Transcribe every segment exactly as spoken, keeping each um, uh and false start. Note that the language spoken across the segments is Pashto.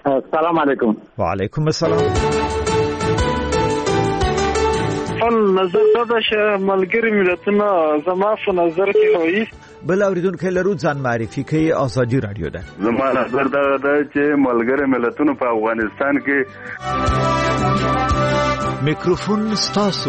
السلام علیکم. وعلیکم السلام. خپل نظر دا چې ملګری ملتونه زما په نظر کې وایي. بل اوریدونکو لرو ځان معرفي کوي. آزادي رادیو ده. زما نظر دا ده چې ملګری ملتونه په افغانستان کې میکروفون ستاسو.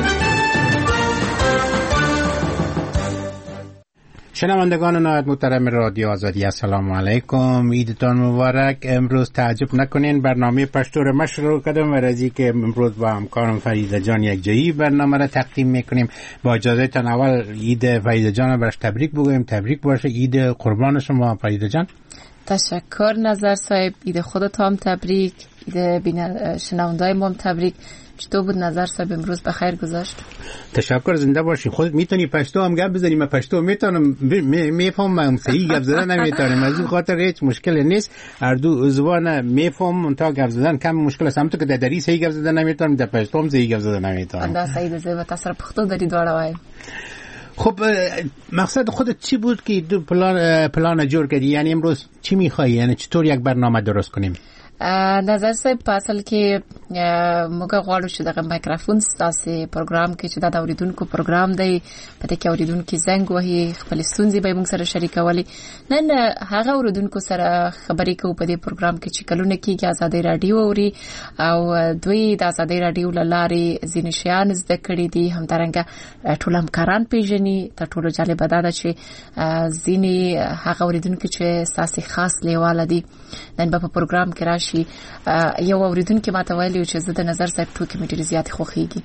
شنوندگان نهایت محترم رادیو آزادی، السلام علیکم، عیدتان مبارک. امروز تعجب نکنین برنامه پشتو رو ما شروع کردم و رازی که امروز با همکارم فریده جان یک جایی برنامه را تقدیم میکنیم. با اجازه تان اول عید فریده جان برش تبریک بگویم. تبریک باشه عید قربان شما فریده جان. تشکر نظر صاحب، عید خودت هم تبریک، عید شنوندای ما هم تبریک. چطور بود نظر صاحب امروز بخیر گذاشت؟ تشکر، زنده باشی. خودت میتونی پشتو هم گپ بزنی؟ من پشتو میتونم، میفهمم، صحیح گپ زدن نمیتونم، از اون خاطر هیچ مشکلی نیست. هر دو زبان میفهم، تا گپ زدن کم مشکل است. همونطور که در دری صحیح گپ زدن نمیتونم، در پشتو هم صحیح گپ زدن نمیتونم. انده صحیح زبان تاثر پختو داری دواره وای. خب مقصد خودت چی بود که دو پلان پلان جور کردی؟ یعنی امروز چی میخوای؟ یعنی چطور یک برنامه درست کنیم؟ نظر صاحب په اصل کې موږ غواړو چې دغه مایکروفون ستاسو پروګرام کې چې دا د اوریدونکو پروګرام دی، په دې کې اوریدونکو زنګ وهي، خپل ستونزې به موږ سره شریکولې. نن هغه اوریدونکو سره خبرې کوو په دې پروګرام کې چې کلونه کېږي آزادي رادیو اوري او دوی د آزادي رادیو لارې ځینې شیان زده کړي دي، همدارنګه ټول همکاران پیژني. تر ټولو جالب دا ده چې ځینې هغه اوریدونکو چې ستاسو خاص لیواله دي نن په پروګرام کې راشي. یو اوریدونکو ماته ویلي چې زه د نظر صاحب ټوکې مې ډېرې زیات خوښیږي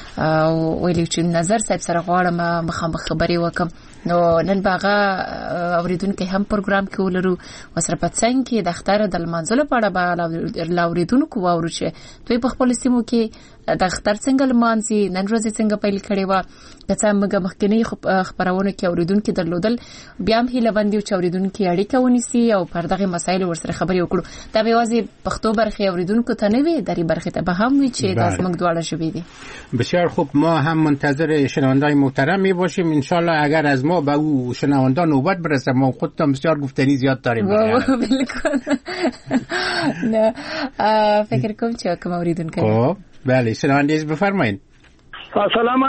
او ویلي چې نظر صاحب سره غواړم مخامخ خبرې وکم. نو نن باغه اوریدونکو هم پروګرام کې ولرو وسره په څنګه کې د اختر د لمانځلو په اړه به اوریدونکو واورو چې دوی په خپل سیمو کې د اختر څنګه لمانځي، نن ورځ څنګه پیل کړي و. کله موږ مخکنی خبرونه کې اوریدونکو درلودل، بیا هم هیله بندي چې اوریدونکو اړیکه ونیسي او پر دغه مسایل ورسره خبرې وکړو. دا به واځي پښتو برخه اوریدونکو ته نه وي، درې برخه ته به هم وي چې د زموږ دواړه شوي دي. بسیار خوب، ما هم منتظر شنوندای محترم می باشیم ان شاء الله. اگر از ما به او شنوندا نوبت برسه، ما خودتون بسیار گفتنی زیاد داریم. بالکل نه فکر کوم چې کوم اوریدونکو. خب بله، شنوندگی بفرمایید. السلام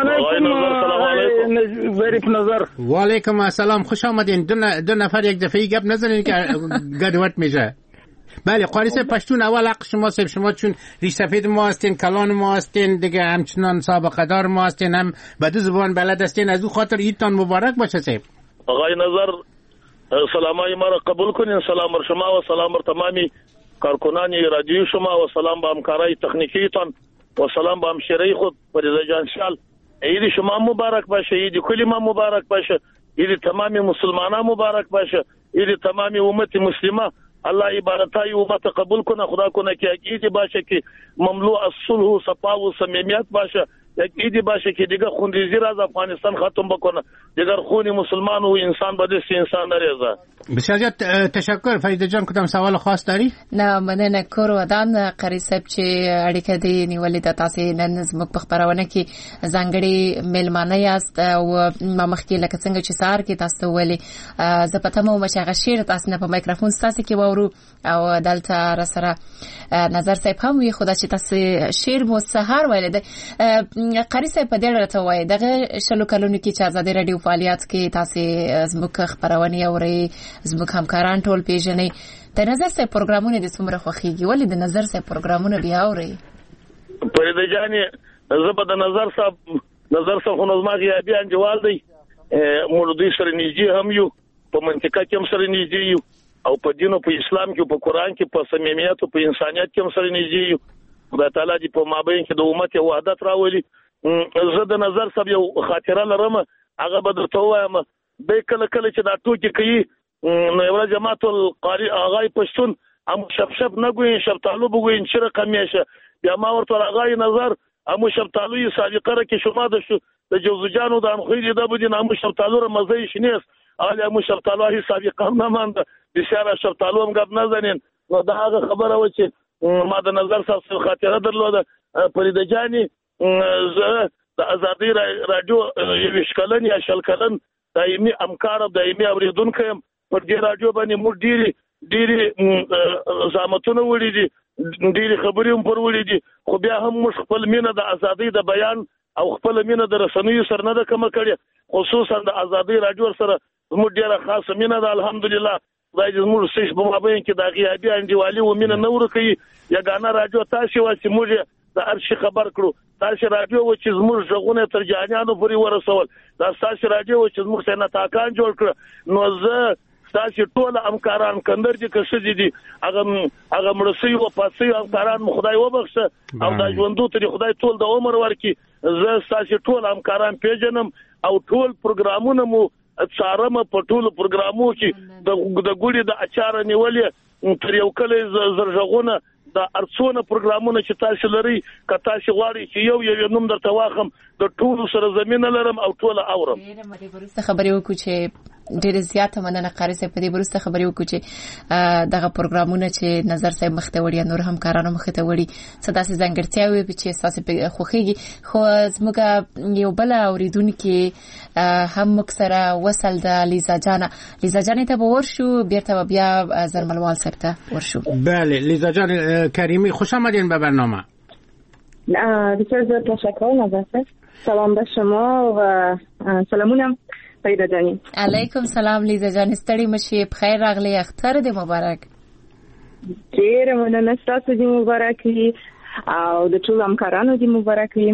علیکم. ظریف نظر. و علیکم السلام، خوش آمدین. دو, ن... دو نفر یک دفعه گپ نزنین که گدوت میشه. بله قاریس پشتون، اول حق شما سب شما چون ریش سفید ما هستین، کلان ما هستین دیگه، همچنان سابقه دار ما هستین، هم به دو زبان بلد هستین. از او خاطر عیدتان مبارک باشه سب. آقای نظر سلامای ما را قبول کنین. سلام بر شما و سلام بر تمامی کارکنان رادیو شما و سلام به همکارای تکنیکیتان و سلام به همشیره خود فریده جان شال. عید شما مبارک باشه، عید کلی ما مبارک باشه، عید تمامی مسلمانان مبارک باشه، عید تمامی امت مسلمه. الله عبادتای امت قبول کنه، خدا کنه که عید باشه که مملو از صلح و صفا و صمیمیت باشه، یک عید باشه که دیگه خونریزی را از افغانستان ختم بکنه، دیگر خون مسلمان و انسان به دست انسان نریزه. بسیار زیاد تشکر. فریده جان کدام سوال خاص داری؟ نه مننه. کور ودان قاری صاحب چې اړیکه دی نیولې د تاسو نن زموږ په خبرونه کې ځانګړي ملمانه یاست او ما مخکې لکه څنګه چې سار کې تاسو ولې زه پته مو چې هغه شعر تاسو نه په مایکروفون تاسو کې وورو او دلته را سره نظر صاحب هم وي. خدا چې تاسو شعر مو سحر ویل دی. قاری صاحب په دې اړه ته وایي دغه شلو کلونو کې چې آزادي رادیو فعالیت کې تاسو زموږ خبرونه اوري، زموږ همکاران ټول پیژنې. د نظر صاحب پروګرامونه د څومره خوښیږي؟ ولې د نظر صاحب پروګرامونه بیا اوري؟ فریده جانې زه به د نظر صاحب نظر صاحب خو نو زما غیابي انډیوال دی، موږ دوی سره نږدې هم یو، په منطقه کې هم سره نږدې یو او په دین او په اسلام کې، په قرآن کې، په صمیمیت او په انسانیت کې هم سره نږدې یو. خدای تعالی دې په مابین کې د امت وحدت راولي. زه د نظر صاحب یو خاطره لرم، هغه به درته ووایم. دی کله کله چې دا ټوکې کوي نو یو ورځ جماعت القاری آغای پښتون امو شپشپ نه ګوین شپتالو بګوین چې رقم یې بیا ما ورته آغای نظر امو شپتالو سابقه را کې شما د د جوزجانو د امخې د بده امو شپتالو را مزه شینیس آل امو شپتالو هي سابقه نه ماند بشاره شپتالو هم غب نه زنین. نو دا هغه خبره و چې ما د نظر سره خاطره درلوده. فریده جانی زه د آزادی رادیو یو شکلن یا شلکلن دایمي همکار او دایمي اوریدونکو په دې رادیو باندې موږ ډېری ډېری زامتونه وړي دي ډېری خبرې هم پر وړي دي خو بیا هم موږ خپل مینه د ازادۍ د بیان او خپل مینه د رسنیو سره نه ده کم کړې خصوصا د ازادۍ رادیو سره زموږ ډېره خاصه مینه ده الحمدلله خدای دې زموږ سیس په مابین کې د غیابي انډیوالي و مینه نه ورکوي یګانه رادیو تاسو واسي موږ د ارشي خبر کړو تاسو رادیو و چې زموږ ژغونه تر جانانو پورې ورسول دا تاسو رادیو و چې زموږ څنګه تاکان جوړ کړ نو زه تاسو ټول همکاران کندر دي که څه دي هغه هغه مرسي او پاسي همکاران خدای وبخښه او دا ژوندو ته خدای ټول د عمر ورکي زه تاسو ټول همکاران پیژنم او ټول پروګرامونه مو څارم په ټول پروګرامو کې د د ګوړي د اچار نیولې تر یو کله زرژغونه د ارڅونه پروګرامونه چې تاسو لري که تاسو غواړئ چې یو یو نوم درته واخم د ټول سره زمينه لرم او ټول اورم ډېر مې ورسته خبرې وکړو چې ډېر زیاته مننه قاری صاحب په دې ورسته خبرې وکړو چې دغه پروګرامونه چې نظر صاحب مخته وړي نور همکارانو مخته وړي څه داسې ځانګړتیاوي چې تاسو په خوخيږي خو زموږ یو بل اوریدونکو هم مکسره وصل د لیزا جان لیزا جان ته ورشو بیرته بیا زرملوال صاحب ته ورشو بله لیزا جان کریمی خوش آمدین به برنامه بسیار زیاد تشکر نظر صاحب سلام به شما و سلامونم پیدا جانی علیکم سلام لیزا جان ستړي مشي بخیر راغلی اختر دې مبارک ډیر مننه تاسو دې مبارک وي او د ټول همکارانو دې مبارک وي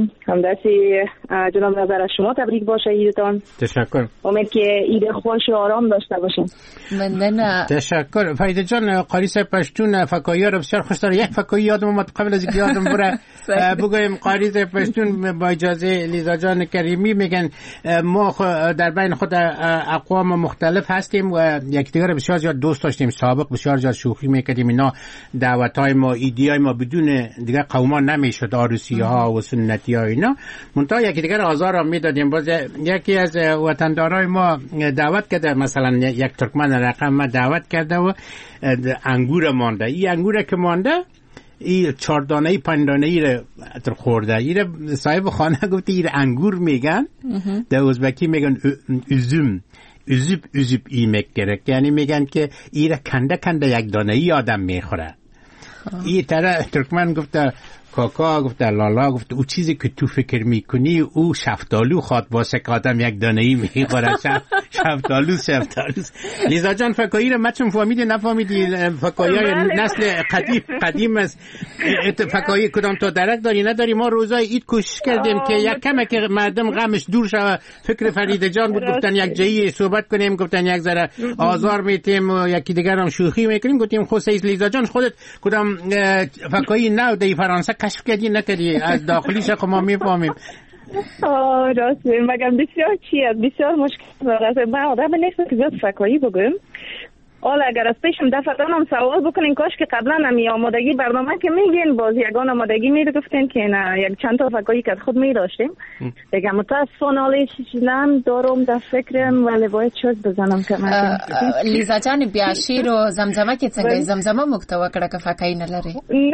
همداسې جناب نظر شما تبریک باشه عیدتان تشکر امید که عید خوش و آرام داشته باشین ممنونم تشکر فریده جان قاری صاحب پشتون فکایی رو بسیار خوش داره یک فکایی یادم اومد قبل از اینکه یادم بره بگویم قاری صاحب پشتون با اجازه لیزا جان کریمی میگن ما در بین خود اقوام مختلف هستیم و یکدیگر بسیار زیاد دوست داشتیم سابق بسیار زیاد شوخی میکردیم اینا دعوت‌های ما ایدیای ما بدون دیگه قوما نمیشد عروسی ها و سنتی ها اینا منتها یکی دیگر آزار هم میدادیم باز یکی از وطندارای ما دعوت کرده مثلا یک ترکمن رقم ما دعوت کرده و انگور مانده این انگور که مانده این چهار دانه‌ای پنج دانه‌ای رو خورده این صاحب خانه گفته این انگور میگن در ازبکی میگن üzüm üzüp üzüp yemek gerek یعنی میگن که این کنده کنده یک دانه‌ای آدم میخوره این طرف ترکمن گفته کاکا گفته لالا گفته او چیزی که تو فکر میکنی او شفتالو خواد واسه که آدم یک دانه‌ای میخوره شفتالو شفتالو لیزا جان فکایی رو مچم فهمیدی نفهمیدی فکایی های نسل قدیم قدیم است فکایی کدام تا درک داری نداری ما روزای عید کوشش کردیم که یک کمه که مردم غمش دور شود فکر فریده جان بود گفتن یک جایی صحبت کنیم گفتن یک ذره آزار میتیم و یکی دیگر هم شوخی میکنیم گفتیم خود سیز لیزا جان خودت کدام فکایی نو دی فرانسه کشف کردی نکردی از داخلیش خب ما میفهمیم آه راست مگم بسیار چیه بسیار مشکل داره من آدم نیستم که زیاد فکایی بگم حالا اگر از پیشم دفعتان هم سوال بکنین کاش که قبلا همی آمادگی برنامه که میگین باز یگان آمادگی میره گفتین که نه یک چند تا فکایی که خود میداشتیم دیگه متاسفانه حالا چیزی دارم در فکرم ولی باید چوز بزنم که من لیزا جان بیا شیر و زمزمه که څنګه زمزمه مکتوه کړه که فکایی نلري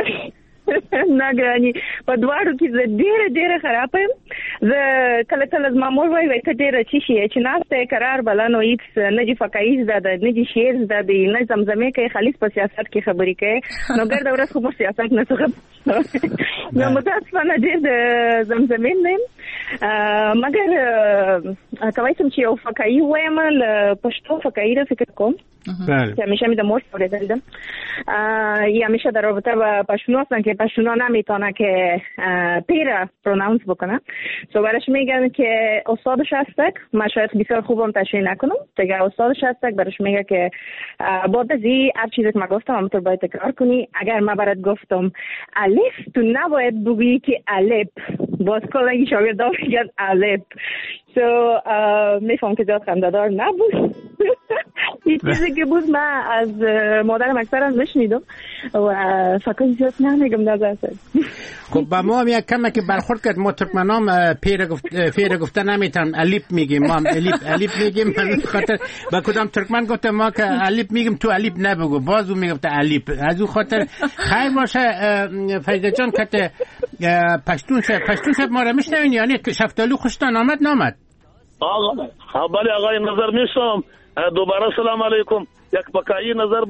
نه ګراني په دواړو کې زه ډېره ډېره خرابه یم زه کله کله زما مور وایي وایي ته ډېره څه شي چې ناسته یې قرار بله نو هېڅ نه دي فکایي زده ده نه دي شعر زده دی نه زمزمې کوي خالص په سیاست کې خبرې کوي نو ګرده ورځ خو موږ سیاست نه څه نو متاسفانه ډېر د زمزمې نه یم مګر کولی شم چې یو فکایي ووایم له پښتو فکایي را فکر کوم که همیشه می د مور اورېدل ده یا همیشه در رابطه با پشتونو هستن که پشتونا نمیتونه که پیره پروناونس بکنه سو برش میگن که استادش هستک من شاید بسیار خوبم تشریح نکنم دیگه استادش هستک برش میگه که بعد از این هر چیزی که من گفتم همونطور باید تکرار کنی اگر من برات گفتم الف تو نباید بگویی که الف باز کلنگی شاگردان میگن الف سو میفهم که زیاد خنده‌دار نبود این چیزی که بود من از مادرم اکثرا نشنیدم و فکر زیاد نمیگم نظر سد خب با ما هم یک کمه که برخورد کرد ما ترکمنام پیر گفت فیر گفته نمیتونم الیپ میگیم ما هم الیپ الیپ میگیم من خاطر با کدام ترکمن گفته ما که الیپ میگیم تو الیپ نبگو بازو میگفته الیپ از اون خاطر خیر باشه فریده جان که پشتون شب پشتون شب ما رو میشنوین یعنی شفتالو خوشتان آمد نامد آقا بله آقای نظر میشم دوباره سلام علیکم یک پکایی نظر با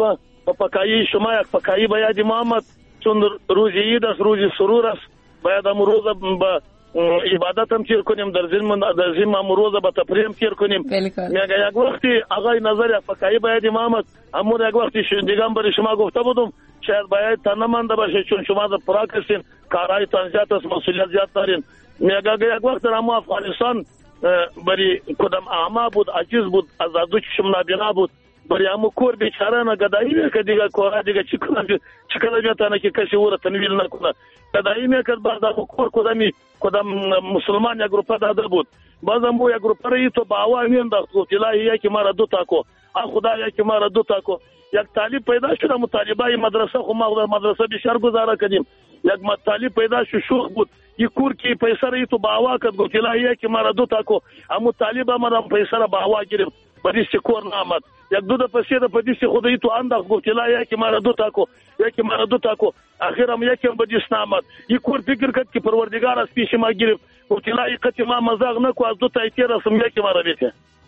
попакаи шума як пакаи баяди Мухаммад чун рузи идас рузи сурурас باید امروزه با عبادتم تیر کنیم در ذمه در ذمه امروزه با تفریم تیر کنیم میگه یک وقتی آقای نظر فقیه باید امامت همون یک وقتی دیگم برای شما گفته بودم شاید باید تنمانده باشه چون شما در پرا کردین کارهای تنظیمات است مسئولیت زیاد دارین میگه یک وقت در اما افغانستان برای کدام اعما بود عجیز بود آزادو چشم نابینا بود برای همو کور بیچاره نه گدایی میکرد دیگه کورا دیگه چی کنه چی کنه میتونه که کسی او را تنویل نکنه گدایی میکرد بعد همو کور کدامی کدام مسلمان یک گروپه داده بود باز همو یک گروپه را تو با هوا مینداخت گفت الهی یکی ما را دو تاکو آ خدا یکی ما را دو تاکو یک طالب پیدا شد همو طالبای مدرسه خو ما در مدرسه بیشتر گذاره کردیم یک طالب پیدا شد شوخ بود یک کور کی پیسه را تو با هوا کرد گفت الهی یکی ما را دو تاکو همو طالب ما پیسه را با هوا گرفت بدیست کور نامد یک دو د پسې د پدیست خدای ته انداخ گفت لا یکی مارا دو تاکو یکی مارا دو تاکو اخر هم یکی بدیست نامد یک کور فکر کرد که پروردگار از پیش ما گرفت گفت لا یقت ما مزاق نکو از دو تا تیر رسم یکی مارا بیته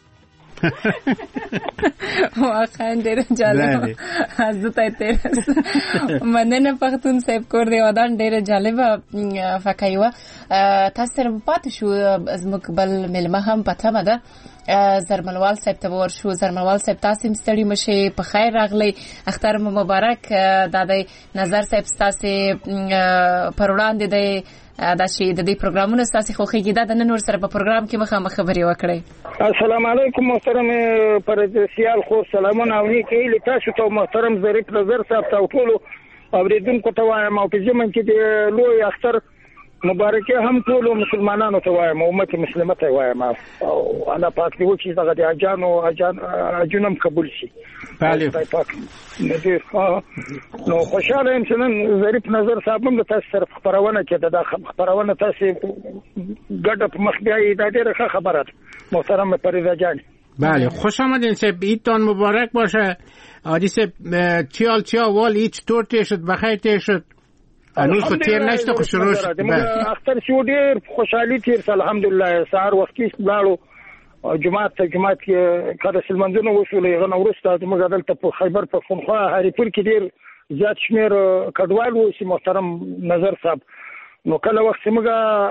واقعا ډېر جالب از دو تا تیر مننه پختون صاحب کور دی ودان ډېر جالب فکایوا تاسو سره پاتې شو از مقبل ملما هم پته مده زرملوال صاحب ته ورشو زرملوال صاحب تاسو مستړي مشه په خیر راغلی اختر مبارک دادای نظر صاحب تاسو پر وړاندې دی دا شي د دې پروګرامونو تاسو خو خېږي دا د نور سره په پروګرام کې مخه خبري وکړي السلام علیکم محترم پرزیال خو سلامونه او نیکه تاسو ته محترم ظریف نظر صاحب ته ټول اوریدونکو ته وایم او په ځمن کې د لوی اختر مبارکه هم ټول مسلمانانو ته وایم امت مسلمه ته وایم او انا پاک دی چې دغه د اجانو اجان اجنم قبول شي بله پاک نو خوشاله یم چې نن ظریف نظر صاحب هم تاسو سره خبرونه کړه دا خبرونه تاسو ګډه په مخ بیا دا ډیره خبره ده محترم پریزا جان بله خوش آمدین سب عیدتان مبارک باشه عادی سب چیال چیا وال هیچ طور تیشد بخیر تیشد انو خو تیر نشته خو شروع شد اختر شو ډیر خوشحالي تیر الحمدلله سهار وختي لاړو جمعه ته جمعه کې کله سلمندونه وشولې غنه ورسته موږ دلته په خیبر په خونخوا هریپور کې ډیر زیات شمیر کډوال وو چې محترم نظر صاحب نو کله وخت موږ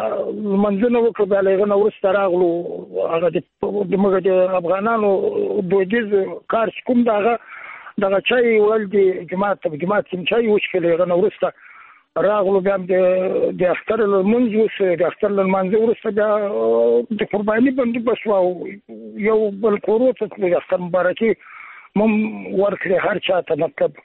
منځونه وکړو بیا غنه ورسته راغلو هغه د موږ د افغانانو دودیز کار کوم دغه دغه چای ولدي جمعه ته جمعه کې چای وشکلې غنه ورسته راغلو بیا د اختر المنځ وسه د اختر المنځ ورسته د قرباني باندې بسوا یو بل قروت د اختر مبارکي مم ورکړي هر چا ته مطلب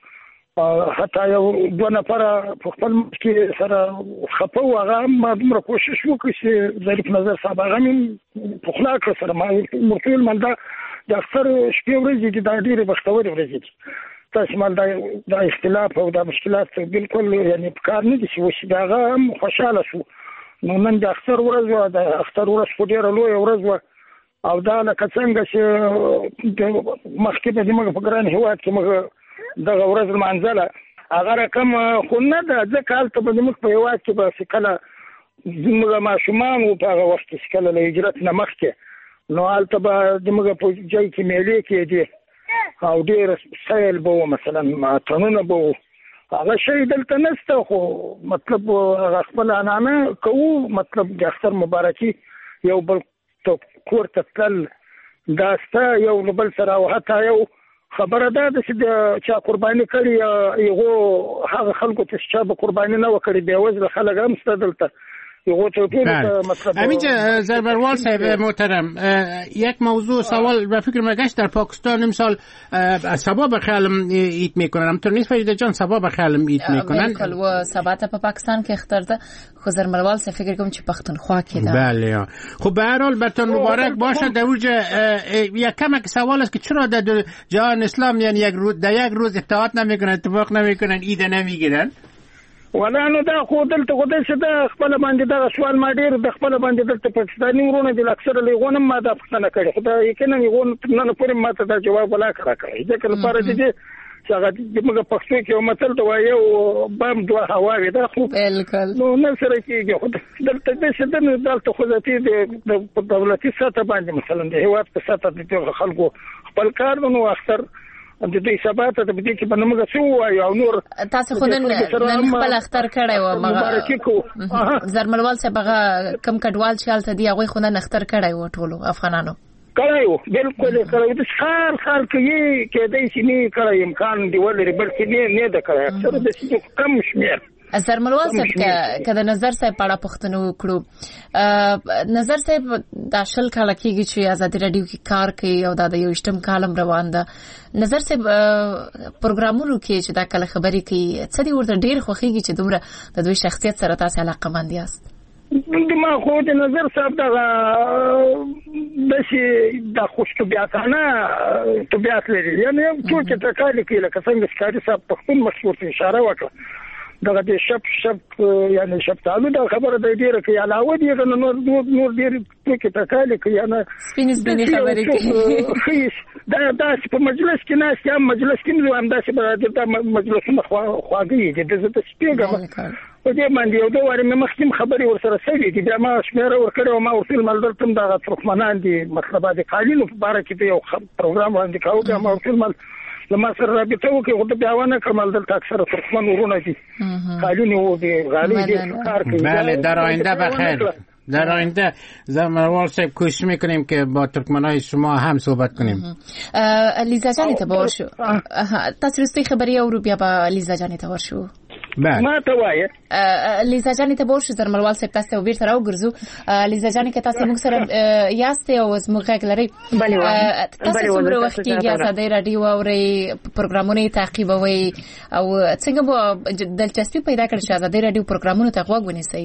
حتی یو دوه نفر په خپل کې سره خپو هغه ما دومره کوشش وکړ چې ظریف نظر صاحب هغه مې په خلا کړ سره ما مرتول مالدا د اختر شپې ورځې د ډېرې بختوري ورځې دي تاسو مال دا اختلاف او دا مشکلات بالکل یعنی کار نه دي چې وشي دا هم خوشاله شو نو نن د اختر ورځ د اختر ورځ په ډېر لوی ورځ او دا لکه څنګه چې مخکې به موږ په ګران هیواد کې موږ دغه ورځ منځله هغه رقم خو نه ده ځکه هلته به زموږ په هیواد کې به کله زموږ ماشومان وو په هغه وخت کې کله له هجرت نه مخکې نو هلته به زموږ په ځای کې میلې کېدې او ډیر سیل به مثلا تنونه به هغه شی دلته نشته خو مطلب هغه خپل عنعنه کوو مطلب د اختر مبارکي یو بل کور ته تل داسته یو بل سره او حتی یو خبره ده چې د چا قرباني کړي یو هغه خلکو ته چې به قرباني نه وکړي به وځل خلک هم ست دلته همینجا زربروال صاحب محترم یک موضوع سوال و فکر مگشت در پاکستان امسال سبا بخیالم ایت میکنن همطور نیست فریده جان سبا بخیالم ایت میکنن بلکل و سبات پا پاکستان که اختر ده خو زربروال صاحب فکر کنم چی پختونخوا که ده بله خب به هر حال برتان مبارک باشه در اوج یک کمک سوال است که چرا در جهان اسلام یعنی یک روز در یک روز اطاعت نمیکنن اتفاق نمیکنن ایده نمیگیرن ولا نو دا خو دلته خو دلته د خپل باندې دا سوال ما ډیر د خپل باندې دلته پاکستاني ورونه د اکثر لغونه ما دا پښتنه کړي خو دا یقینا یغون نه پورې ما ته دا جواب ولا کړی ځکه لپاره دې چې هغه د موږ پښتو کې یو مثال دا یو بام دوه هواوي دا خو بالکل نو نه سره کېږي خو دلته د شدن دلته خو ذاتي د دولتي سطح باندې مثلا د هیواد په سطح د خلکو خپل کار نو اکثر د دې ثبات ته به دې کې بنمګه سو او نور تاسو خو نن نن خپل اختر کړی و مبارکي کو زرملوال صاحب هغه کم کډوال چې حالت دی هغه خو نن اختر کړی و ټولو افغانانو کړایو بالکل کړایو د خال خال کې کې د سینې کړای امکان دی ولري بلکې نه نه د کړای اکثر د سینې کم شمیر زرملوال صاحب کله نظر صاحب په اړه پوښتنه وکړو نظر صاحب د شل کال کېږي چې آزادي رادیو کې کار کوي او دا د یو شتم کالم روان ده نظر صاحب پروګرامونو کې چې دا کله خبرې کوي څه دی ورته ډیر خوښيږي چې دومره د دوی شخصیت سره تاسو علاقه مند یاست ما خو د نظر صاحب دا بس د خوشطبيعتانه طبيعت لري یعنی ټول چې تکاله کوي لکه څنګه ښکاري صاحب په خپل مشهور اشاره وکړه دغه د شپ شپ یعنی شپ تعالو دا خبره د ډیره کې علاوه دي نو نور نور ډیر کې تکاله کوي انا سپین سپین خبرې کوي دا دا په مجلس کې نه چې مجلس کې هم دا چې د مجلس خواږي چې د زړه سپیګه په دې باندې یو دوه مې مخکیم خبري ورسره سړي دي بیا ما شمیره ورکړو او ما ورسل ملدر تم دا ترکمنان دي مطلب د قانون په اړه کې یو پروګرام وړاندې کاوه بیا ما ورسل مل لما سره رابطه وکي خو بیا ونه کمال دلته اکثر ترکمن ورونه دي قانون وو دي غالي دي کار کوي بله در آینده بخیر در آینده زمروال صاحب کوشش میکنیم که با ترکمنای شما هم صحبت کنیم لیزا جانی تبار شو تاسو رستی خبری او رو بیا با لیزا جانی تبار شو بله ما ته وایه لیزا جانی تبار شو زرملوال صاحب تاسو او بیرته راوګرځو لیزا جانی که تاسو موږ سره یاست او زموږ غږ لري تاسو څومره وخت کې آزادي رادیو اوري پروګرامونه تعقیبوي او څنګه مو دلچسپي پیدا کړې چې آزادي رادیو پروګرامونه ته غوږ ونیسئ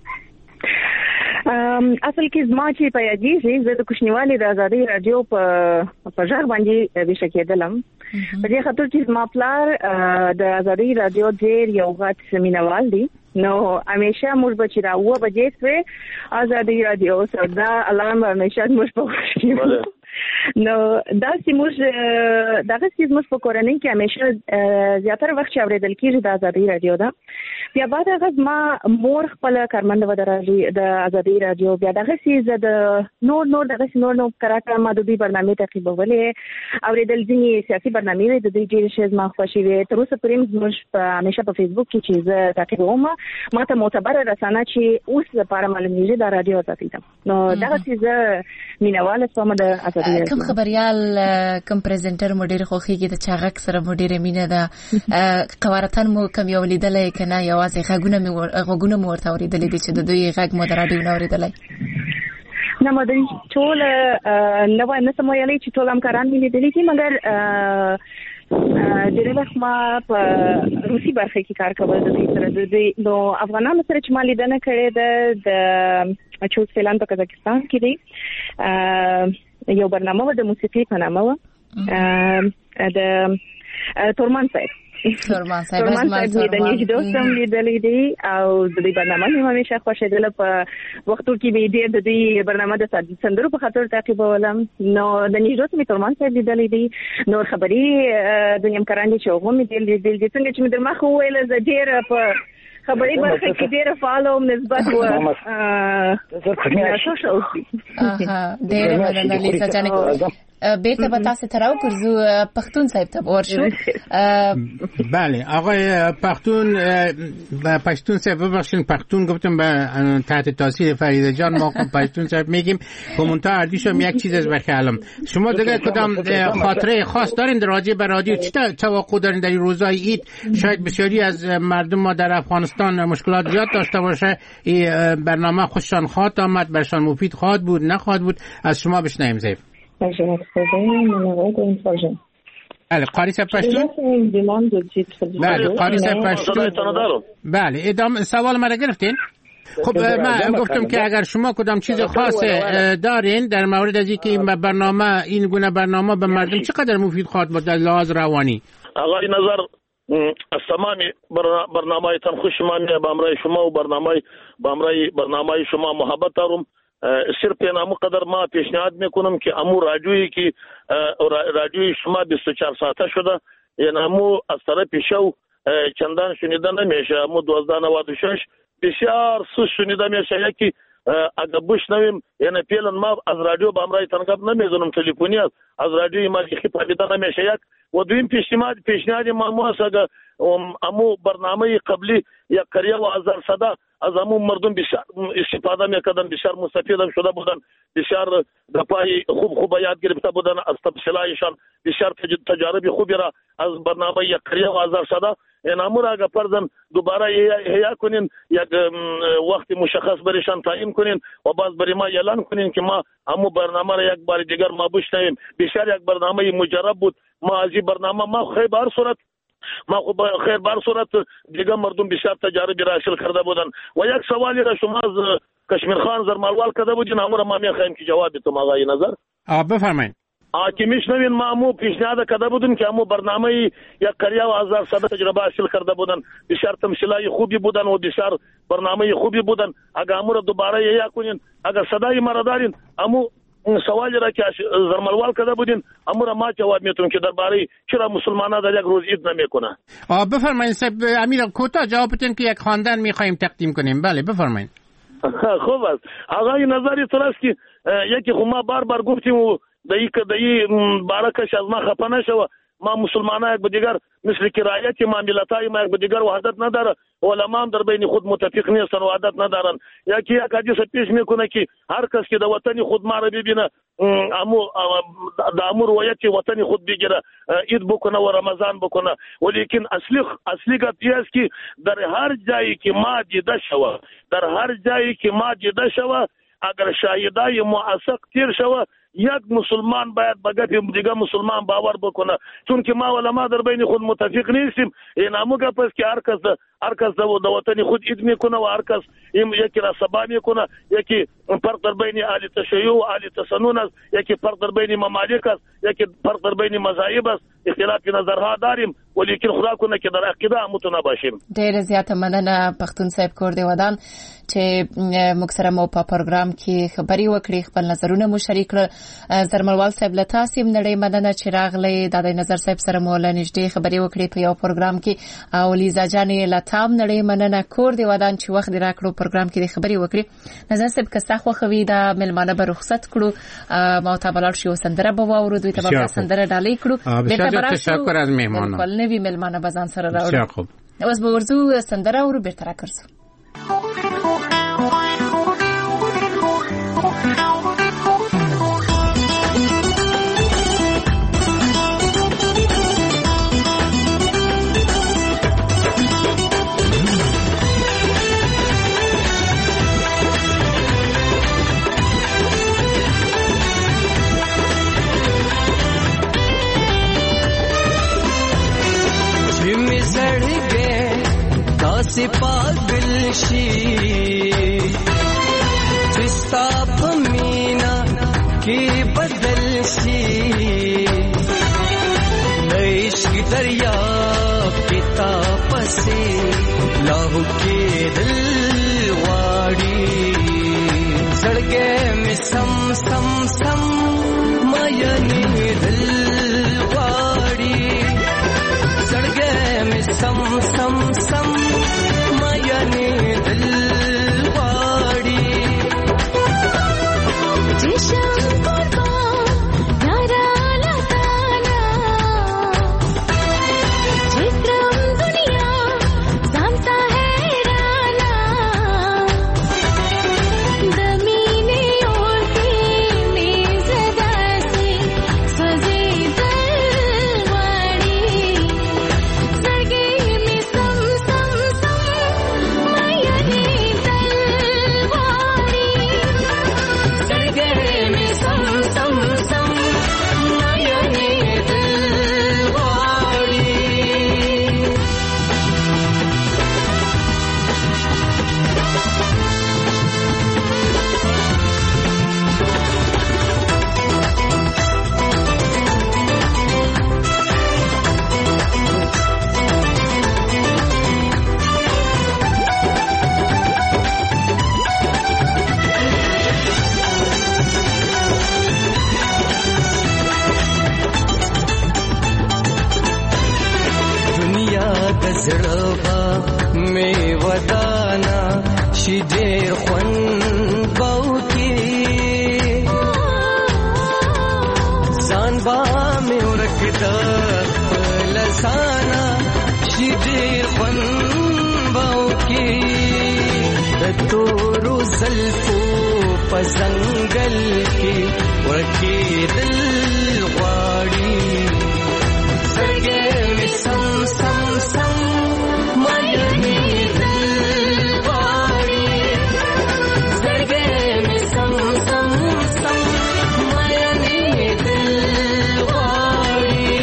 اصل کې زما چې په یادېږي زه د کوچنیوالي د آزادي رادیو په په ځای باندې ویښه کېدلم په دې خاطر چې زما پلار د آزادي رادیو ډېر یو غټ مینوال دی نو همیشه موږ به چې راوه بجې سوې آزادي رادیو سره دا الارم همیشه موږ په خوښ نو دا چې موږ دغه چې موږ په کورنۍ کې همیشه زیاتره وخت چې اورېدل کېږي د آزادي رادیو ده بیا بعد هغه زما مور خپل کارمند و د آزادي رادیو بیا دغه چې زه د نور نور دغه نور نور کراکه مادوبي برنامه تعقیبولې اورېدل ځینې سیاسي برنامې د دوی ډېرې شی زما خوښې وې تر اوسه پورې موږ همیشه په فیسبوک کې چې زه تعقیبوم ما ته معتبره رسانه چې اوس لپاره معلومیږي د رادیو آزادي ده نو دغه چې زه مینواله سوم د آزادي کوم خبريال کوم پریزنټر مو ډېر خوښیږي د چاغک سره مو ډېر مینه ده قوارتن مو کوم یو لیدلای کنه یوازې غږونه مو غږونه مو ورته اوریدلې دي چې د دوی غږ مو د رادیو نه اوریدلای نه مدري ټول نو نه سمویلې چې ټول همکاران مې لیدلې دي مګر ډېر وخت ما په روسي برخه کې کار کول د دې سره د دې نو افغانانو سره چې ما لیدنه کړې ده د چوز فلان په قزاقستان کې دی یو برنامه د موسیقي په نامه و د تورمان صاحب تورمان صاحب تورمان صاحب د نږدې سم لیدلې دي او د دې برنامه مې همیشه خوښېدله په وختو کې به دې د دې برنامه د سندرو په خاطر تعقیبولم نو د نږدې سم تورمان صاحب لیدلې دي نور خبري د نیم کاران دي چې هغه مې دل دل دي څنګه چې مې در مخ وویل زه ډېر په خبري برخه کې ډېر فالو نسبت و ا سوشل ډېر مننه لیزا جانې بیرته به تاسو ته راوګرځو پښتون صاحب ته ورشو بله آقای پښتون پښتون صاحب ببخشید پښتون گفتم به تحت تاثیر فریده جان ما پښتون صاحب میگیم کومنتار ادیشم یک چیز از بخیالم شما دیگه کدام خاطره خاص دارین در راجع به رادیو چی توقع دارین در این روزهای عید شاید بسیاری از مردم ما در افغانستان مشکلات زیاد داشته باشه این برنامه خوششان خواهد آمد برشان مفید خواهد بود نخواهد بود از شما بشنویم زیف بله قاری صاحب پشتون بله قاری صاحب پشتون بله ادامه سوال مرا گرفتین خب من گفتم که اگر شما کدام چیز خاص دارین در مورد از اینکه این برنامه این گونه برنامه به مردم چقدر مفید خواهد بود در لحاظ روانی آقای نظر تمام برنامه تان خوشمانه به امرای شما و برنامه به امرای برنامه شما محبت دارم صرف نامو قدر ما پیشنهاد میکنم که امو رادیویی که رادیوی شما بیست و چهار ساعته شده یعنی امو از طرف شو چندان شنیده نمیشه امو دوازده نود و شش بسیار سوس شنیده میشه یکی اگر بشنویم یعنی پیلن ما از رادیو به امرای تنگاب نمیزنم تلفنی از رادیوی ما که پدیده نمیشه یک و دویم پیشنهاد پیشنهاد ما ساگه امو برنامه قبلی یا کریه و ازار صدا از امو مردم بسیار استفاده میکردن، بسیار مستفید شده بودن، بسیار دپای خوب خوب یاد گرفته بودن از تفصیلایشان، بسیار تجارب خوبی را از برنامه یا کریه و ازار صدا این امور اگه پردن دوباره احیا کنین، یک وقت مشخص برشان تعیین کنین و باز بر ما اعلان کنین که ما امو برنامه را یک بار دیگر ما بشنویم. بسیار یک برنامه مجرب بود. ما از این برنامه ما خیلی بار صورت ما خب خیر بار صورت دیگه مردم بسیار تجاربی را حاصل کرده بودن و یک سوالی را شما از کشمیر خان زرمالوال کرده بودین، امور ما میخوایم که جواب تو آقای نظر بفرمایید. که میشنوین ما امو پیشنهاد کرده بودیم که امو برنامه یک کریه و ازار صدا تجربه حاصل کرده بودن، بسیار تمثیلای خوبی بودن و بسیار برنامه خوبی بودن. اگر امور دوباره احیا کنین، اگر صدای ما را دارین، امو سوالی را که زرمالوال کرده بودین امور ما جواب میتونم که درباره چرا مسلمانان در یک روز عید نمیکنن. آ بفرمایید صاحب امیر کوتاه جواب بدین که یک خواندن میخوایم تقدیم کنیم. بله بفرمایید. خوب است. آقای نظری تو است که یکی خو ما بار بار گفتیم و دایی که دایی بارکش از ما خفه نشوه، ما مسلمانان یک به دیگر مثل که رعایت ما ملتای ما یک به دیگر وحدت نداره، علما هم در بین خود متفق نیستن و وحدت ندارن. یکی یک حدیث پیش میکنه که هر کس که در وطن خود ما را ببینه امو د امو روایت وطن خود بگیره عید بکنه و رمضان بکنه، ولیکن اصلی اصلی گپ است که در هر جایی که ما دیده شوه، در هر جایی که ما دیده شوه اگر شاهدای موثق تیر شوه یک مسلمان باید به گپ دیگه مسلمان باور بکنه، چون که ما علما در بین خود متفق نیستیم. این همو گپ است که هر کس هر کس در وطن خود عید میکنه و هر کس یکی را سبا میکنه، یکی فرق در بین اهل تشیع و اهل تسنن است، یکی فرق در بین ممالک است، یکی فرق در بین مذاهب است. اختلاف نظرها داریم ولیکن خدا کنه که در عقیده متونه باشیم. ډیر زیاته مننه پښتون صاحب کور دی ودان چې موږ سره مو په پروګرام کې خبري وکړي، خپل نظرونه مو شریک کړل. زرمالوال صاحب له تاسو هم نړۍ مننه چې راغلی، د نظر صاحب سره مو له نږدې خبري وکړي په یو پروګرام کې، او لیزا جانې له تام نړۍ مننه کور دی ودان چې وخت راکړو پروګرام کې خبري وکړي. نظر صاحب که تاسو خوښوي دا ملمانه به رخصت کړو، ما ته بلل شو سندره به واورو، دوی ته به سندره ډالۍ کړو. تشکر از مهمانان. بالکل نوی ملمانه بزن سره راوړو. خوب. اوس به ورزو سندره اورو بیرته راکرسو. से पागल शी जिस्ता पमीना के बदल शी इश्क दरिया पिता पसे लाहू के दिल वाड़ी सड़गे में सम सम सम मयने दिल वाड़ी सड़गे में सम सम सम मयने दिल वाड़ी जिशम कुर्बान यारा लताना चित्रम दुनिया जानता है राना दमीने और के मेज़दा से सजे दरवाड़ी सरगे में सम सम सम मयने दलवाड़ी सरगे में सम सम सम मयने दलवाड़ी दुनिया दजड़वा में वदाना शिदेर ख्वन बाउकी जानबा में रखता اسانا شي ډېر خوند باوکي د تورو زلفو په ځنګل کې ورکېدل غواړي سترګې مې سم سم سم مایلېدل غواړي سترګې مې سم سم سم مایلېدل غواړي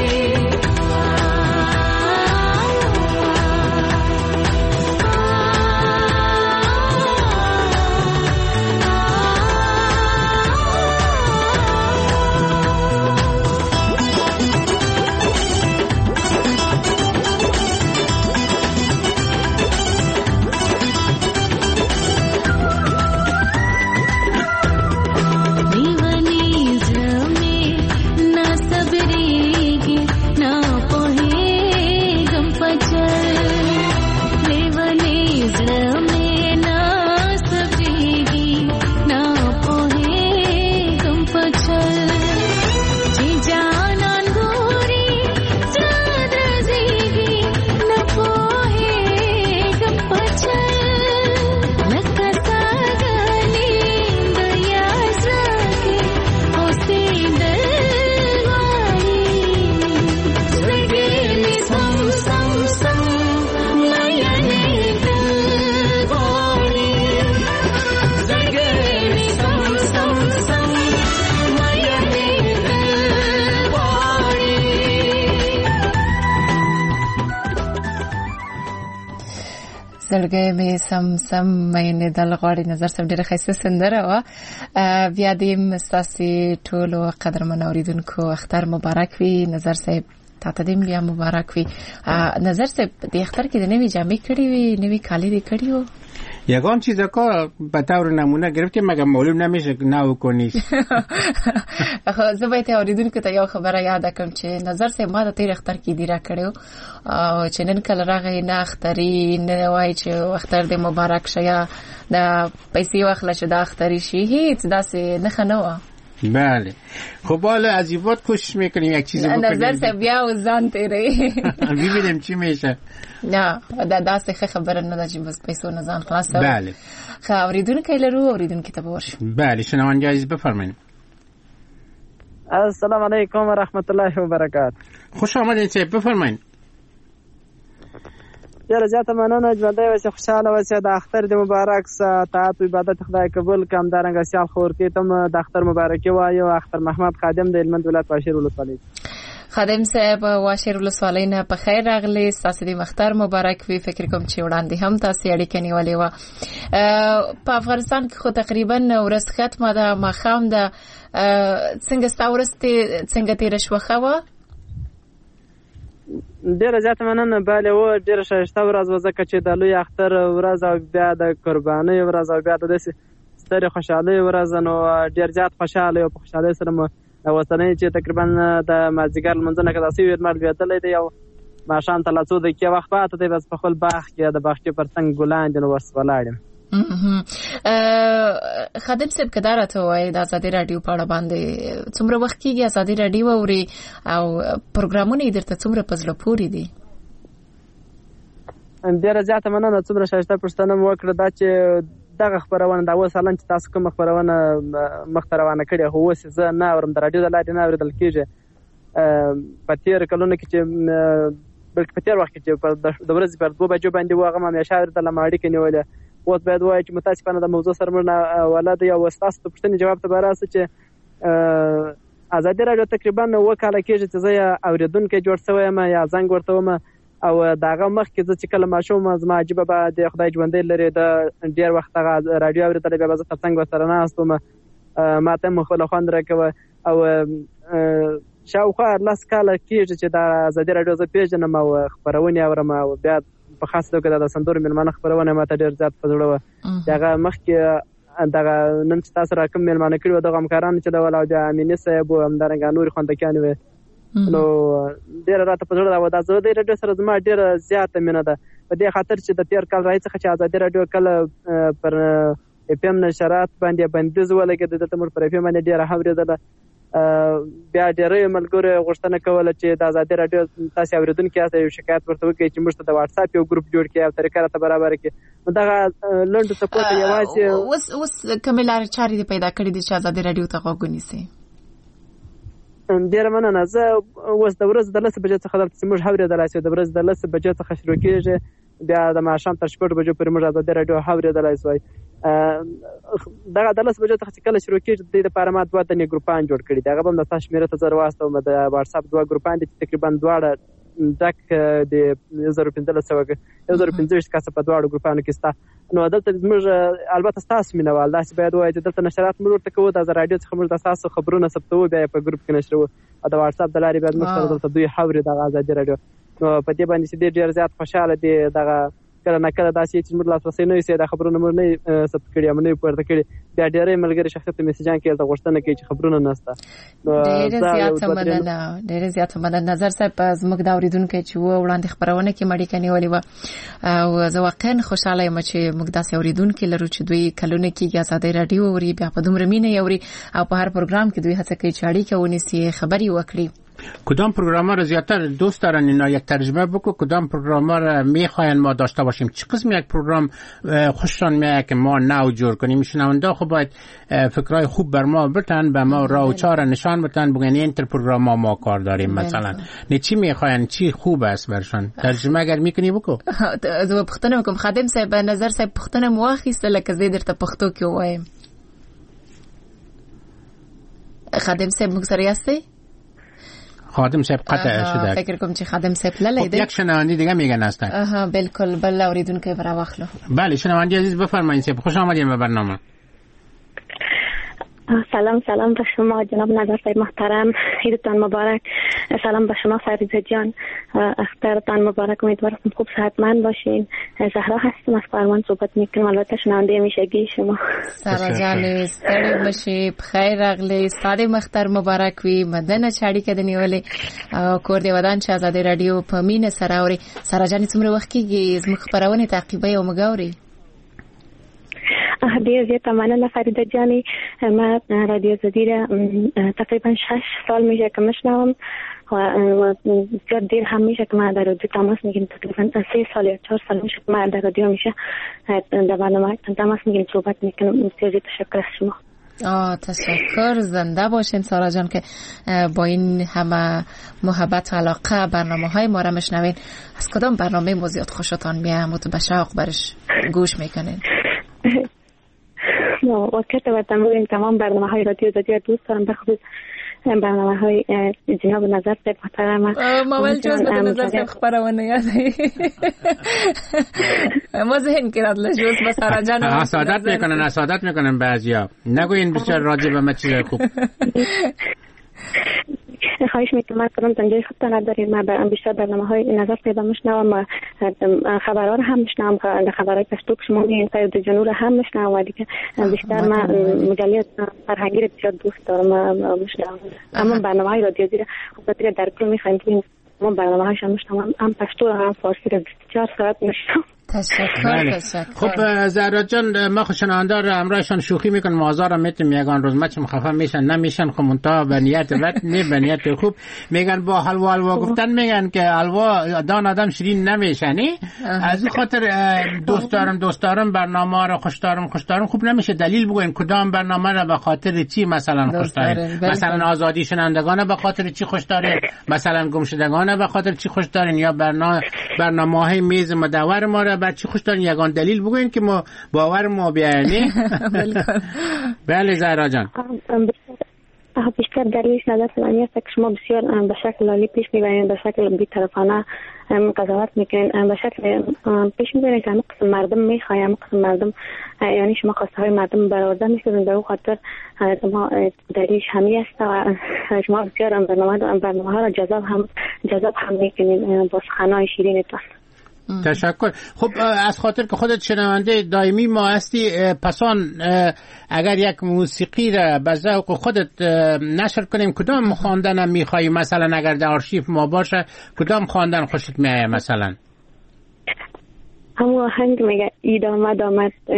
زړګی مې سم سم مینې دل غواړي. نظر صاحب ډېره ښایسته سندره وه. بیا دې ستاسې ټولو قدرمنو اورېدونکو اختر مبارک وي. نظر صاحب تاته دې بیا مبارک وي. نظر صاحب دې اختر کې د نوې جامې کړې وي، نوې کالي دې کړي وو؟ یگان چیزا که به طور نمونه گرفتیم مگه معلوم نمیشه نو کنیش. زه باید اوریدونکو ته یو خبره یاد کړم چې نظر صاحب ما د تیر اختر کې دیره کړو او چې نن کله راغی نه اختری نه وای چې اختر دې مبارک شه یا د پیسې واخله چې د اختری شي، هیڅ داسې نښه نه وه. بله خب حالا از این وقت کوشش میکنیم یک چیزی بکنیم. نظر صاحب بیا و زن تیره ببینیم چی میشه. نه دا داسې ښه خبره نه ده چې بس پیسو نه ځان خلاص. بله ښه اوریدونکی لرو، اوریدونکي ته به ورشو. بله شنونده عزیز بفرمایید. السلام علیکم و رحمت الله و برکاته. خوش آمدین صاحب بفرمایید. ډېره زیاته مننه، ژوندی اوسې، خوشحاله اوسې، د اختر دې مبارک شه، طاعت و عبادت خدای قبول کړي. همدارنګه سیال خورکې ته هم د اختر مبارکي وایو. اختر محمد خادم د هلمند ولایت واشیر ولسوالۍ. خادم صاحب واشیر ولسوالۍ نه په خیر راغلی. ستاسو د اختر مبارک وي. فکر کوم چې وړاندې هم تاسو اړیکه نیولې وه. په افغانستان کې خو تقریبا ورځ ختمه ده، ماښام ده. څنګه ستا ورځ څنګه تېره شوه؟ ښه وه؟ ډېره زیاته مننه. بله و ډېره ښایسته ورځ وه، ځکه چې د لوی اختر ورځ او بیا د قربانۍ ورځ او بیا د داسې سترې خوشحالۍ ورځ، نو ډېر زیات خوشحاله یو. په خوشحالۍ سره مو د اوسنۍ چې تقریبا د مازدیګر لمونځونه که داسې وي لمر لوېدلی دی او ماښام ته لا څو دقیقې وخت پاته دی، بس په خپل باغ کې د باغچې پر څنګ ګلان دي، نو ورس ولاړ یم. خادم صاحب که دا راته ووایې د ازادي راډیو په اړه باندې څومره وخت کېږي ازادي راډیو اورې او پروګرامونه یې درته څومره په زړه پورې دي؟ ډېره زیاته مننه. څومره ښایسته پوښتنه مو وکړه. دا چې دغه خپرونه دا اوس حالان چې تاسو کومه خپرونه مخته روانه کړې، خو اوس زه نه اورم، د راډیو د لارې نه اورېدل کېږي. په تېرو کلونو کې چې بلکې په تېر وخت کې چې د ورځې پر دوه بجو باندې و هغه ما همیشه اورېدله، ما اړیکې نیولې. اوس باید ووایو چې متاسفانه د موضوع سره موږ ناولد یو. ستاسو د پوښتنې جواب ته به راسه چې ازادي راډیو تقریبا اووه کاله کېږي چې زه یې اورېدونکی جوړ شوی یم یا زنګ ورته وم. او د هغه مخکې زه چې کله ماشوم وم، زما عجیبه به د خدای ژوندی لري د ډېر وخت هغه راډیو اورېدلی، بیا به زه تر څنګ ورسره ناست وم، ما ته هم خپله خوند راکوه. او شاوخوا لس کاله کېږي چې د ازادي راډیو زه پېژنم او خپرونې اورم. او بیا په خاص توګه د سندرو مېلمانه خپرونه ماته ډېر زیات په زړه وه. د هغه مخکې دغه نن چې تاسو را کوم مېلمانه کړي وو دغه همکارانو چې ډول او د امیني صاحب و همدارنګه نورې خوندکیانې وې، نو ډېره راته په زړه ده. د ازادي راډیو سره زما ډېره زیاته مینه ده، په دې خاطر چې د تېر کال راهیسې څخه چې ازادي راډیو کله پر اف ام نشرات باندې بندیز ولګېد، دلته موږ پر اف ام باندې ډېره اورېدله. بیا ډېری ملګرو غوښتنه کوله چې د ازادي راډیو تاسو اوریدونکو یاست یو شکایت ورته وکړئ چې موږ ته د واتس اپ یو ګروپ جوړ کړئ او طریقه راته برابر کړي. نو دغه لنډ سپورټ یوازې اوس اوس کومې لارې چارې دې پیدا کړې دي چې ازادي راډیو ته غوږ ونیسي؟ ډېره مننه. زه اوس د ورځې د لسو بجې څخه دلته چې موږ اورېدلی شو، د ورځې د لسو بجې څخه شروع کېږي، بیا د ماښام تر شپږ بجو پورې موږ ازادي راډیو اورېدلی شوی. دغه د لسو بجو څخه چې کله شروع کېږي د دې دپاره ما دوه دنې ګروپان جوړ کړي دي. هغه به هم د تاسو شمېرې ته زه راواستوم. د واټساپ دوه ګروپان دي چې تقریبا دواړه ډک د یو زر پنځلس سوه یو زر پنځه ویشت کسه په دواړو ګروپانو کې شته. نو دلته زموږ البته ستاسو مینوال داسې باید ووایي چې دلته نشرات موږ ورته کوو، د ازادي راډیو څخه موږ د ستاسو خبرونه ثبتوو، بیا یې په ګروپ کې نشروو، او د واټساپ د لارې باید موږ سره دلته دوی اوري دغه ازادي راډیو. نو په دې باندې چې ډېر زیات خوشحاله دي. دغه کله نه کله داسې چې موږ لاسرسی نه وي دا خبرونه موږ نه ثبت کړي یا موږ نه پورته کړي، بیا ډېری ملګري شخصیت میسجان کې د غوښتنه کوي چې خبرونه نشته. ډېر زیات مننه ډېر زیات مننه نظر صاحب. زموږ د اوریدونکو چې و وړاندې خبرونه کې مړی کني ولې و او زه واقعا خوشاله یم چې موږ داسې اوریدونکو لرو چې دوی کلونه کې ازادي راډیو اوري، بیا په دومره مینه اوري او په هر پروګرام کې دوی هڅه کوي چې اړیکه ونیسي، خبري وکړي. کدام پروگرام‌ها را زیادتر دوست دارن؟ اینا یک ترجمه بکو. کدام پروگرام‌ها را میخواین ما داشته باشیم؟ چه قسم یک پروگرام خوششان میاد که ما نو جور کنیم؟ میشنونده خب باید فکرای خوب بر ما بتن، به ما راه و چاره نشان بدن، بگن این تر پروگرام ما کار داریم مثلا. نه چی میخواین؟ چی خوب است برشان؟ ترجمه اگر میکنی بکو. زه پختنه وکم. خادم صاحب نظر صاحب پختنه مواخیسته لکه زه درته پښتو کې وایم. خادم صاحب موږ سره یاستئ؟ خادم صاحب قطع شده. فکر کوم چې خادم صاحب لاله دی. یک شنونده دیگه میگن هستن. آها بالکل. بل اوریدونکو برا واخلو. بله شنونده عزیز بفرمایید. صاحب خوش آمدید به برنامه. سلام سلام به شما جناب نظر صاحب محترم، عیدتان مبارک. سلام به شما فریضه جان، اخترتان مبارک. امیدوارم خوب صحتمند باشین. زهرا هستم از فرمان صحبت میکنم، البته شنونده میشگی شما. سارا جان ستړي بشي، بخیر راغلی، ستاسو مختر مبارک وي. مدنه چاړي کدنی ولې کور دی ودان چې ازادي راډیو په مینه سره اوري. سارا جان څومره وخت کېږي زموږ خبرونه تعقیبوي او مګاوري؟ ډیر زیات مننه فریده جانی. ما رادیو زدیره تقریبا شش سال میشه که میشنوم و زیاد دیر هم میشه که ما در رادیو تماس میگیم. تقریبا سه سال یا چهار سال میشه که ما در رادیو میشه در برنامه تماس میگیم، صحبت میکنم. بسیار تشکر از شما. آه تشکر. زنده باشین سارا جان که با این همه محبت و علاقه برنامه های ما را میشنوین. از کدام برنامه ما زیاد خوشتان میاد و به شوق برش گوش میکنین؟ وقت و تمرین تمام برنامه های رادیو زدیار دوست دارم، بخصوص برنامه های جناب نظر صاحب محترم. ما ول جز به نظر صاحب خبرونه یادی ما ذهن کرد لجوز بس سارا جان حسادت میکنن حسادت میکنن بعضیا. نگوین بسیار راضی به من چیز خوب. خواهش میکنم ما کدام تنجای خود نداریم. ما بیشتر برنامه های نظر صاحب میشنوم، خبرها رو هم میشنوم، خبرهای پشتو که شما میگین سید جنور هم میشنوم و دیگه بیشتر ما مجله فرهنگی رو بسیار دوست دارم میشنوم. اما برنامه های رادیو زیر خب دیگه در کل میخوایم که ما برنامه هاش هم میشنوم، هم پشتو هم فارسی رو بیست و چهار ساعت میشنوم. تشکر تشکر. خب زهرا جان ما خوشنونده رو همراهشان شوخی میکنم، مازار میتونم یگان روز مچم خفه میشن نمیشن. خب منتها به نیت بد نه به نیت خوب میگن. با حلوا حلوا گفتن میگن که حلوا دان آدم شیرین نمیشنی. از این خاطر دوست دارم دوست دارم برنامه رو خوش دارم خوش دارم خوب نمیشه. دلیل بگوین کدام برنامه رو به خاطر چی مثلا خوش دارین؟ مثلا آزادی شنوندگان به خاطر چی خوش دارین؟ مثلا گمشدگان به خاطر چی خوش دارین؟ یا برنامه برنامه‌های میز مدور ما رو بعد چی خوش دارین؟ یگان دلیل بگوین که ما باور ما بیانی. بله زهرا جان. بیشتر دلیلش نظر فلانی است که شما بسیار به شکل لالی پیش میبرین، به شکل بی‌طرفانه قضاوت میکنین، به شکل پیش میبرین که همه قسم مردم میخواه، همه قسم مردم یعنی شما خواسته های مردم برآورده میکنین. در اون خاطر ما دلیلش همی است و شما بسیار برنامه برنامه ها را جذاب هم جذاب هم میکنین با سخنهای شیرینتان. تشکر. خب از خاطر که خودت شنونده دائمی ما هستی، پسان اگر یک موسیقی را به ذوق خودت نشر کنیم کدام خواندن میخوایی؟ مثلا اگر در آرشیو ما باشه کدام خواندن خوشت میاد؟ مثلا همون آهنگ میگه اید آمد آمد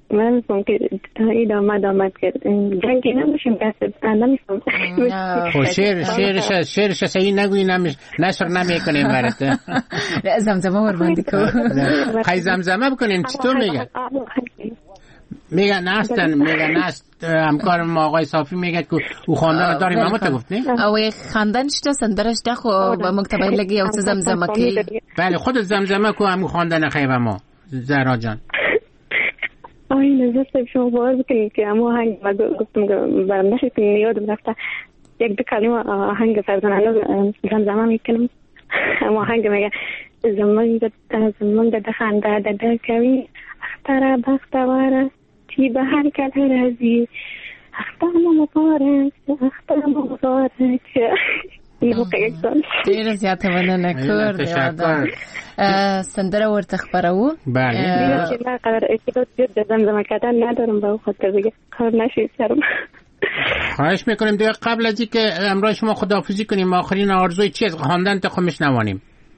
من می‌فهمم که ادامه ادامه که جنگی نمیشیم دست نمی‌فهمم. خب شعر شعرش شعرش صحیح نگویی نمیش نشر نمیکنیم برات. زمزمه ور باندې کو. خی زمزمه بکنین چطور میگه؟ میگه نستن میگه نست همکار ما آقای صافی میگه که او خواندن داریم اما تا گفت نه؟ او خواندن شته سندرش ده خو با مکتبه لگی او زمزمه کی. بله خود زمزمه کو هم خواندن خیبه ما زهرا جان. آی نزد شما باور بکنید که اما آهنگ ما گفتم که برام نشد که یادم رفته یک دو کلمه آهنگ فرزانه زمزمه میکنم. اما آهنگ میگه زمان زمان ده خنده ده کوي اختر بختواره چی به هر کله رازی اختر مبارک اختر مبارک. ډیر زیاته مننه کور دی واده سندره ورته خبرو. بله چې ما قرار اعتقاد د زمزمه کردن ندارم به خاطر دیگه کار نشید سرم. خواهش میکنیم دیگه قبل از اینکه امروز شما خداحافظی کنیم آخرین آرزوی چی از خواندن تا خودش نوانیم؟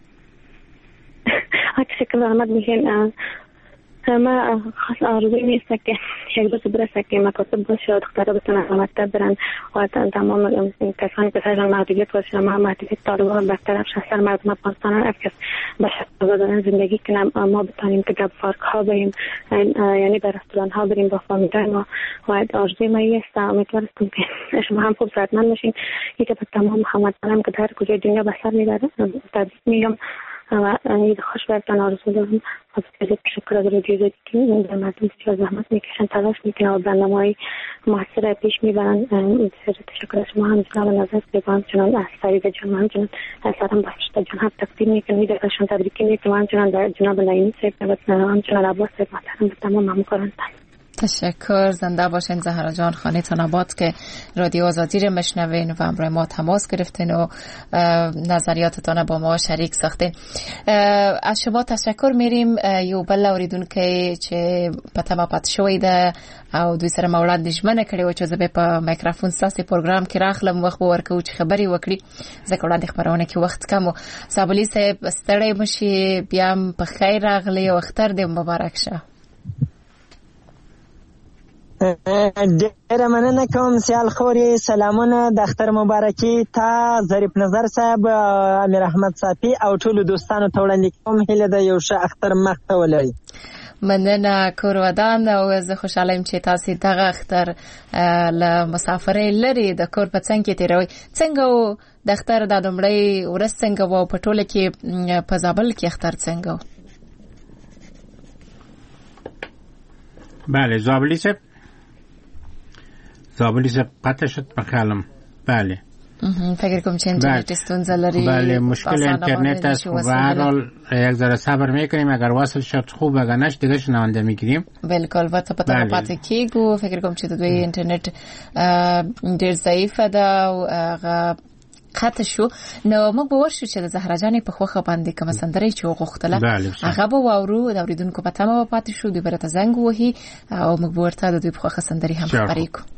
شکل رحمت میشین ما خاص آرزوی نیست که یک دو برسه که مکاتب باشه دخترها بتونن مکتب برن و تمام کسانی که سرشان محدودیت باشه ما محدودیت طالبان برطرف شه سر مردم افغانستان افکس به شکل دادن زندگی کنم ما بتانیم که در پارک ها بریم یعنی در رستوران ها بریم با فامیلای ما و آرزوی ما است امیدوارم که شما هم خوب صحتمند باشین که به تمام هموطنان که در کجای دنیا به سر میبره تبریک میگم و عید خوش برتن آرزو دارم. از خیلی تشکر از رادیو که در مردم بسیار زحمت میکشن تلاش میکنن و برنامه‌های موثر پیش میبرن. بسیار تشکر از شما هم جناب نظر بگم همچنان از فرید جان و همچنان از سلام بخشت جان هم تقدیم میکنم ویدیو داشتن تبریکی میکنم همچنان در جناب نعیمی صاحب و همچنان عباس صاحب محترم به تمام همکاران. تشکر. زنده باشین زهرا جان. خانه تان آباد که رادیو آزادی رو مشنوین و همراه ما تماس گرفتین و نظریاتتان با ما شریک ساختین. از شما تشکر میریم. یو بل اوریدونکو چې پته ما پات شوی ده او دوی سره مولاند نشمنه کړي و چې زه په مایکروفون ساسي پروګرام کې راخلم وخت ورکو چې خبري وکړي ځکه وړاندې خبرونه کې وخت کم و. صابلی صاحب ستړی مشي بیا په خیر راغلی او اختر دې مبارک شه. ډیره مننه کوم سیال خوري. سلامونه د اختر مبارکي تا ظریف نظر صاحب امیر احمد صافي او ټولو دوستانو ته وړاندې کوم. هیله ده یو ښه اختر مخ ته ولري. مننه کور ودان او زه خوشاله یم چې تاسو دغه اختر له مسافرۍ لري د کور په څنګ کې تیروي. څنګه و د اختر د لومړۍ ورځ څنګه و په ټوله کې په زابل کې اختر څنګه و؟ بله زابلی صاحب زابلی صاحب قطع شد بخیالم. بله فکر کنم چه اینترنت ستونزه لري. بله مشکل اینترنت است و هر حال یک ذره صبر میکنیم اگر واصل شد خوب اگر نشد دیگه شنونده میگیریم. بالکل و تا پته پاتې کیږي. فکر کوم چې د دوی اینترنت ډیر ضعیفه ده او هغه قطع شو. نو موږ به ورشو چې د زهرا جانې په خوخه باندې کوم سندرې چې وغوښتله هغه به واورو د اوریدونکو په تمه به پاتې شو. دوی به راته زنګ ووهي او موږ به ورته د دوی په خوښه سندرې هم خپرې کړو.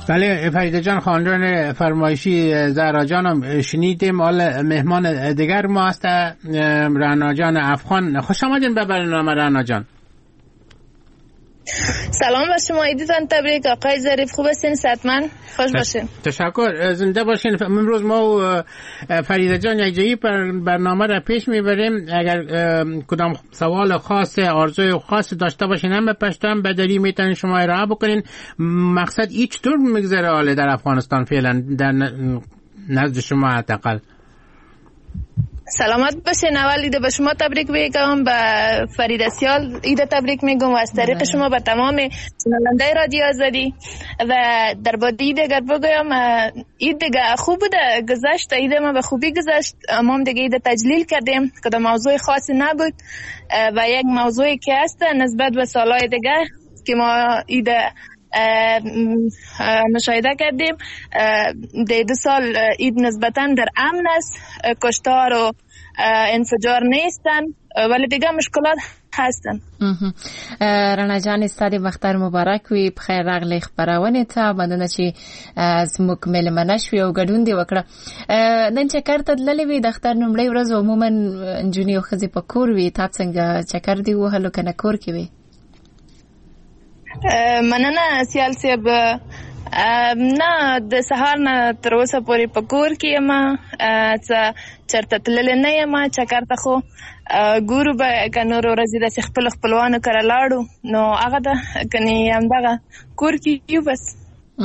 بله فریده جان، خواندن فرمایشی زهرا جانم شنیدیم. حالا مهمان دیگر ما هست رعنا جان افغان. خوش آمدین به برنامه رعنا جان. سلام بر شما، عیدتان تبریک. آقای ظریف خوب هستین؟ صحتمند خوش باشین. تشکر، زنده باشین. امروز ما و فریده جان یکجایی برنامه را پیش میبریم. اگر کدام سوال خاص، آرزوی خاص داشته باشین هم به پشتو هم بدری میتونین شما ارائه بکنین. مقصد ای چطور میگذره حالا در افغانستان فعلا در نزد شما حداقل؟ سلامت باشین. اول عید به شما تبریک میگم، به فرید سیال عید تبریک میگم و از طریق شما به تمام شنونده رادیو آزادی. و در بعد عید اگر بگویم، عید دیگه خوب بوده، گذشت عید ما به خوبی گذشت. ما هم دیگه عید تجلیل کردیم، کدام موضوع خاصی نبود و یک موضوعی که هست نسبت به سالهای دیگه که ما عید مشاهده کردیم. ده دو سال عید نسبتاً در امن است، کشتار و انفجار نیستن، ولی دیگه مشکلات هستن. رعنا جان استاد مختار مبارک وي، بخیر راغلی خبرونه ته باندې چې زموږ مېلمانه شوي او ګډون دی وکړه. نن چکر ته تللې وي د اختر لومړۍ ورځ، عموما نجونې او ښځې په کور وي. تا څنګه چکر دی وهلو کنه کور کې وي؟ مننه سیال صاحب. نه د سهار نه تر اوسه پورې په کور کې یم، څه چرته تللې نه یم. چکر ته خو ګورو به که نور ورځې داسې خپل خپلوانو کره لاړو نو هغه ده، کنې همدغه کور کې یو بس.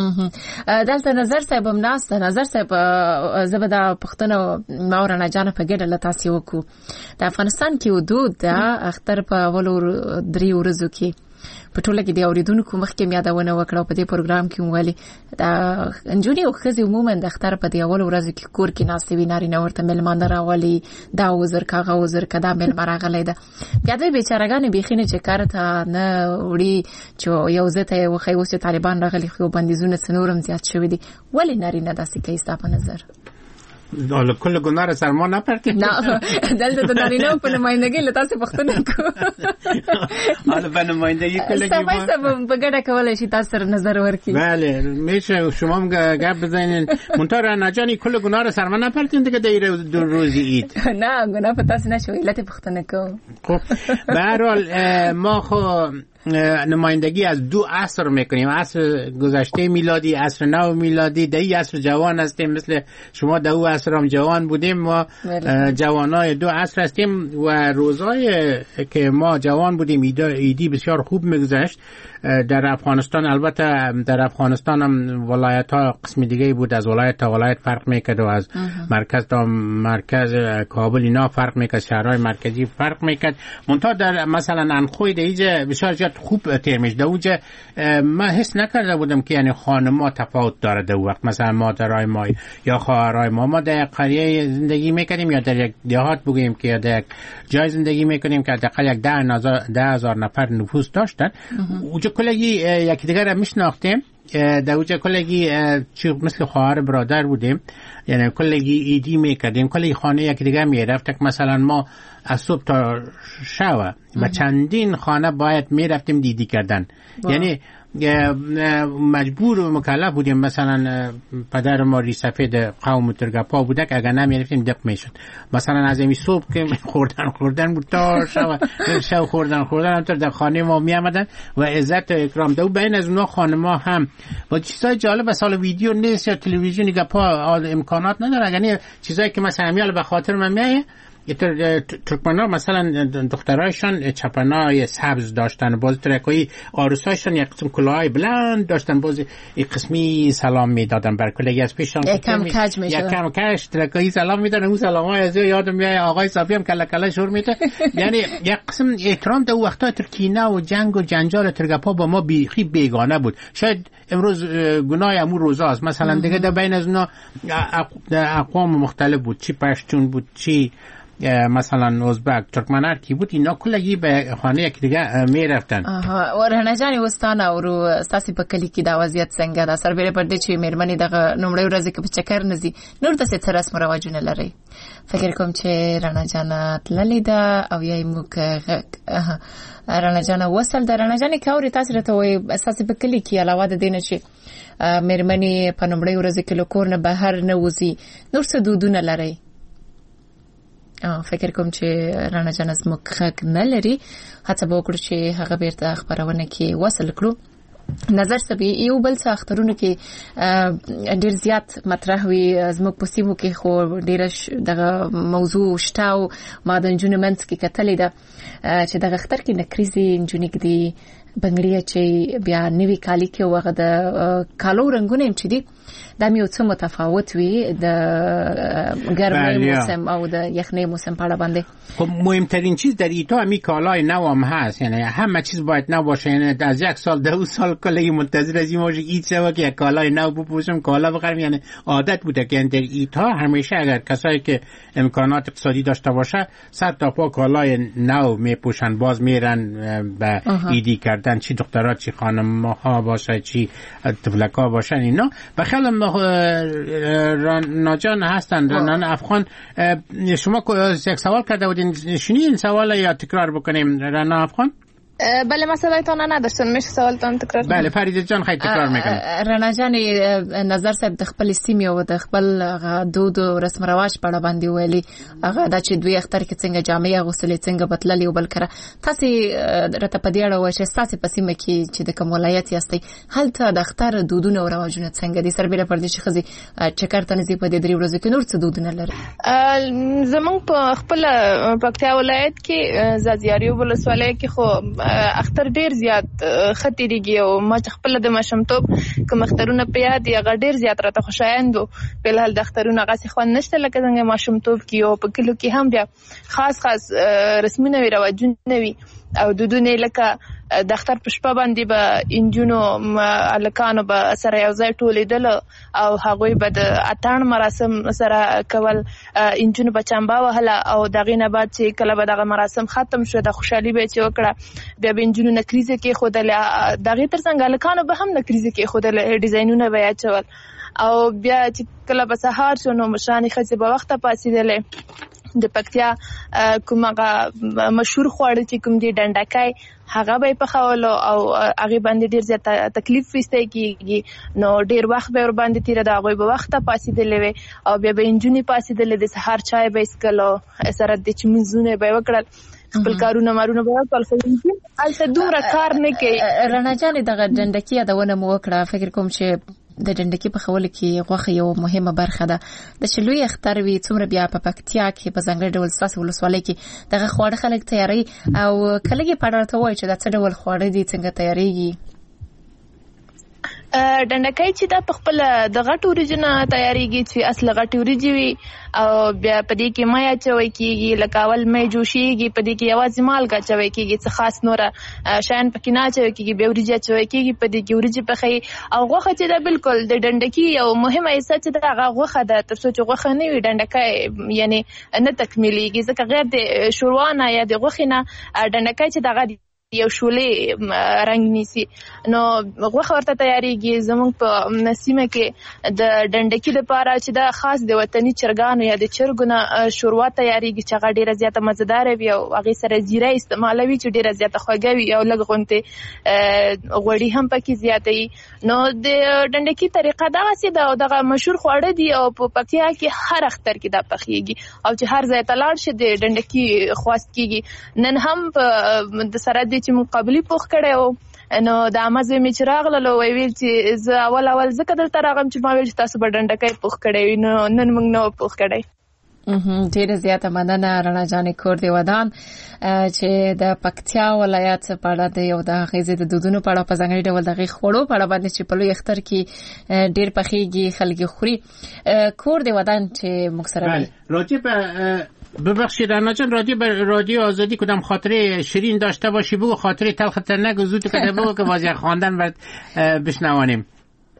دلته نظر صاحب هم ناسته. نظر صاحب زه به دا پوښتنه ما او رعنا جانه په ګډه له تاسې وکړو. د افغانستان کې حدود د اختر په اولو درې ورځو کې په ټوله کې د اوریدونکو مخکې مې یادونه وکړه په دې پروګرام کې ویلي دا نجونې او ښځې عموما د اختر په دې اولو ورځو کې کور کې ناستې وي، نارینه ورته میلمانه راولي، دا وزر که هغه وزر که دا میلمه راغلی ده. بیا دوی بیچارهګانې بیخي نه چې کار ته نه وړي چې یو ځای ته یې وښایي اوس چې طالبان راغلي خو بندیزونه څه نور هم زیات شوي دي. ولې نارینه داسې کوي ستا په نظر؟ حالا کل گناه را سر ما نپرتیم. نه دلته د نارینه په نمایندګۍ له تاسې پوښتنه کوو. حالا به نمایندګي کلگی ما ستا په ګډه کولی شي تاسو سره نظر ورکړي. بله میشه شما هم گپ بزنین. منتها رعنا جان کل گناه را سر ما نپرتیم دیگه در دو روزی عید. نه گناه په تاسو نشو، علت پوښتنه کوو. خب به هر حال ما خو نمایندگی از دو عصر میکنیم، عصر گذشته میلادی، عصر نو میلادی. در این عصر جوان هستیم، مثل شما در اون عصر هم جوان بودیم. ما جوانای دو عصر هستیم و روزای که ما جوان بودیم ایدی بسیار خوب میگذشت در افغانستان. البته در افغانستان هم ولایت ها قسم دیگه بود، از ولایت تا ولایت فرق میکرد و از مرکز تا مرکز کابل اینا فرق میکرد، شهرهای مرکزی فرق میکرد. منتها در مثلا انخوی دیگه بسیار زیاد خوب تیرمیش در اونجا من حس نکرده بودم که یعنی خانما تفاوت داره در وقت. مثلا مادرای ما یا خواهرای ما ما در یک قریه زندگی میکنیم یا در یک دیهات بگیم که یا در یک جای زندگی میکنیم که حداقل یک ده هزار نفر نفوس داشتن. اونجا کلگی یکی دیگر را میشناختیم، در اونجا کلگی مثل خواهر برادر بودیم، یعنی کلگی ایدی میکردیم، کلگی خانه یکی دیگر میرفتیم. مثلا ما از صبح تا شب و چندین خانه باید میرفتیم دیدی کردن، یعنی مجبور و مکلف بودیم. مثلا پدر ما ری سفید قوم ترگپا بوده که اگر نمیرفتیم دق میشد. مثلا از این صبح که خوردن خوردن بود تا شب شب خوردن خوردن هم در خانه ما می آمدن و عزت و اکرام دو. بین از اونها خانه ما هم با چیزای جالب، مثلا ویدیو نیست یا تلویزیونی گپا امکانات نداره، یعنی چیزایی که مثلا میال به خاطر من میایه. ترکمن‌ها مثلا دخترایشان چپنای سبز داشتن، باز ترکایی آرسایشان یک قسم کلاهای بلند داشتن، باز یک قسمی سلام میدادن بر کلگی از پیشان، یک کم کج میشد، یک کم کج ترکایی سلام میدادن. اون سلامای از یادم میاد آقای صافی هم کله کله شور میده. یعنی یک قسم احترام در وقتا ترکینه و جنگ و جنجال ترگپا با ما بیخی بیگانه بود. شاید امروز گناه امور روزاست. مثلا دیگه در بین از اونا اقوام مختلف بود، چی پشتون بود، چی مثلا ازبک ترکمن هر کی بود اینا کلگی به خانه یک دیگه می رفتن. آها و رهنه جان وستانه ورو ساسي په کلی کې دا وضعیت څنګه دا سربېره پر دې چې مېرمنې دغه نومړی ورځ کې په چکر نزي نور د څه رسم او رواجونه لري. فکر کوم چې رڼا جان تللې ده او یې موږ رڼا جان وصل ده. رڼا جان کاوري تاسو راته وایي اساسي په کلی کې علاوه د دې نه چې مېرمنې په نومړی ورځ کې له کور نه بهر نه وځي نور څه دودونه لري؟ فکر کوم چې رڼا جان زموږ غږ نه لري. هڅه به وکړو چې هغه بیرته خبرونه کې وصل کړو. نظر سبي یو بل څه اخترونو کې ډیر زیات مطرح وي زموږ په سیمو کې خو ډیر دغه موضوع شته او ما د نجونو منځ کې کتلې ده چې دغه اختر کې نکریزي نجونې دي بنگړی چې بیا نوی کالی کې وغه د کالو رنگونه هم چې دي دا میو څه متفاوت وي د گرمای موسم او د یخنۍ موسم په اړه باندې. خب مهمترین چیز در ایتا همی کالای نو هم هست، یعنی همه چیز باید نو باشه. یعنی از یک سال دو سال کلی منتظر از این باشه ایت سوا که یک کالای نو بپوشم کالا بخرم، یعنی عادت بوده که در ایتا همیشه اگر کسایی که امکانات اقتصادی داشته باشه صد تا پا کالای نو میپوشن، باز میرن به ایدی کردن، چی دخترها چی خانم ها باشه چی طفلکا باشن اینا. بخیال ناجان هستن رنان افغان، شما یک سوال کرده بودین شنید این سوال یا تکرار بکنیم رنان افغان؟ بله من صدایتان نداشتم، میشه سوالتان تکرار کنم؟ بله فریده جان خیلی تکرار میکنم. رنا جان نظر صاحب د خپل سیمې او د خپل دود او رسم رواج په اړه باندې ویلي هغه د چې دوی اختر کې څنګه جامې اغوستلې څنګه بدللې او بل کړه. تاسو راته په دې اړه وایئ چې تاسو په سیمه کې چې د کوم ولایت یاستئ هلته د اختر دودونه او رواجونه څنګه دي؟ سربېره پر دې چې ښځې چکر ته نه ځي په دې درې ورځو کې نور څه دودونه لري؟ زمونږ په خپل پکتیا ولایت کې زازیاري ولسوالۍ کې خو اختر ډیر زیات خطرېږي او ما چې خپل د ماشومتوب کوم اخترونه په یاد دي هغه ډیر زیات راته خوشایند وو. په الحال د اخترونه هغسې خوند نشته لکه څنګه ماشومتوب کې او په کلیو کې هم بیا خاص خاص رسمونه وي رواجونه وي او دودونه لکه د اختر په شپه باندې به انجونو هلکانو به سره یو ځای ټولېدل او هغوی به د اتڼ مراسم سره کول، انجونو به چمبه وهله او د هغې نه بعد چې کله به دغه مراسم ختم شو د خوشحالي به یې چې وکړه بیا به انجونو نکریزې کېښودلې، د هغې تر څنګ هلکانو به هم نکریزې کېښودلې، ډیزاینونه به یې اچول او بیا چې کله به سهار شو نو مشرانې ښځې به وخته پاڅېدلې. د پکتیا کوم هغه مشهور خواړه چې کوم دي ډنډکی هغه به یې پخولو او هغې باندې ډېر زیات تکلیف ویستی کېږي نو ډېر وخت به یې ورباندې تېرېده، هغوی به وخته پاڅېدلې وې او بیا به نجونې پاڅېدلې د سهار چای به یې څښلو سره د چې مونځونه به یې وکړل خپل کارونه مارونه به وکړل خو هلته دومره کار نه کوي. رڼا جانې دغه ډنډکي یادونه مو وکړه، فکر کوم چې د ډنډکي په خولو کې غوښه یو مهمه برخه ده. د چې لوی اختر وي څومره بیا په پکتیا کې په ځانګړي ډول ستاسو ولسوالۍ کې دغه خواړه خلک تیاروي او کله کې په اړه راته ووایئ چې دا څه ډول خواړه دي څنګه تیاریږي؟ ډنډکی چې دا په خپله د غټ وریجو نه تیاریږي چې اصل غټې وریجې وي او بیا په دې کې مای اچوی کېږي، لکه اول مای جوشېږي په دې کې یوازې مالګه اچوی کېږي، څه خاص نوره شیان پکې نه اچوی کېږي، بیا وریجې اچوی کېږي په دې کې وریجې پخوي او غوښه چې ده بالکل د ډنډکي یو مهمه حصه چې ده هغه غوښه ده. تر څو چې غوښه نه وي ډنډکی یعنې نه تکمیلېږي ځکه غیر د شوروا نه یا د غوښې نه ډنډکی چې دغه یو شولې رنګ نیسي نو غوښه ورته تیاریږي. زموږ په سیمه کې د ډنډکي دپاره چې دا خاص د وطني چرګانو یا د چرګو نه شوروا تیاریږي چې هغه ډېره زیاته مزهداره وي او هغې سره زیره استعمالوي چې ډېره زیاته خوږه وي او لږ غوندې غوړي هم پکې زیاته وي. نو د ډنډکي طریقه دغسې ده او دغه مشهور خواړه دي او په پکتیا کې هر اختر کې دا پخېږي او چې هر ځای ته لاړ شي د ډنډکي خواست کېږي. نن هم د سره د چې مقابلي پوخ کړی و نو د عامه زوی مې چې راغللو وی ویل چې زه اول اول ځکه دلته راغلم چې ما ویل چې تاسو به ډنډکی پوخ کړی وي نو نن موږ نه و پوخ کړی. ډېره زیاته مننه رڼا جانې کور دې ودان چې د پکتیا ولایت په اړه د یو د هغې د دودونو په اړه په ځانګړي ډول د هغې خوړو په اړه باندې چې په لوی اختر کې ډېر پخېږي خلک یې خوري کور دې ودان چې موږ سره راجع به ببخشید رنا جان رادیو بر رادیو آزادی کدام خاطره شیرین داشته باشی بگو، خاطره تلخ نگو زود کده بگو که واضح خواندن برد بشنوانیم.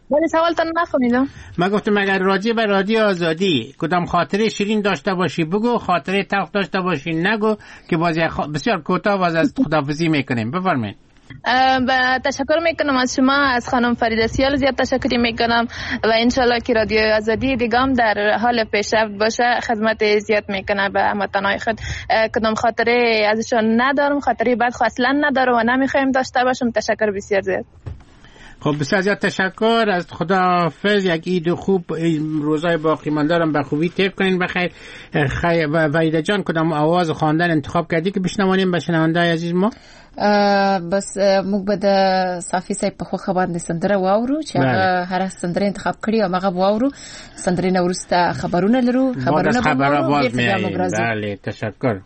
ولی سوالتون نفهمیدم. من گفتم اگر راجع به رادیو آزادی کدام خاطره شیرین داشته باشی بگو، خاطره تلخ داشته باشی نگو، که باز بسیار کوتاه باز از خداحافظی میکنیم. بفرمایید. با تشکر میکنم از شما، از خانم فریده سیال زیاد تشکری میکنم و انشالله که رادیو آزادی دیگه در حال پیشرفت باشه، خدمت زیاد میکنه به هموطنای خود. کدام خاطره ازشون ندارم، خاطره بد خو اصلا ندارم و نمیخوایم داشته باشم. تشکر بسیار زیاد. خب بسیار زیاد تشکر، از خداحافظ، یک عید خوب، روزای باقی مانده رو به خوبی طی کنین. بخیر. خی... وحیده جان کدام آواز خواندن انتخاب کردی که بشنوانیم به شنونده عزیز ما؟ بس موږ به د صافي صاحب په خوخه باندې سندره واورو چې هغه هر سندره انتخاب کړی او هغه واورو. سندره نه ورسته خبرونه لرو، خبرونه به واورو. بله تشکر.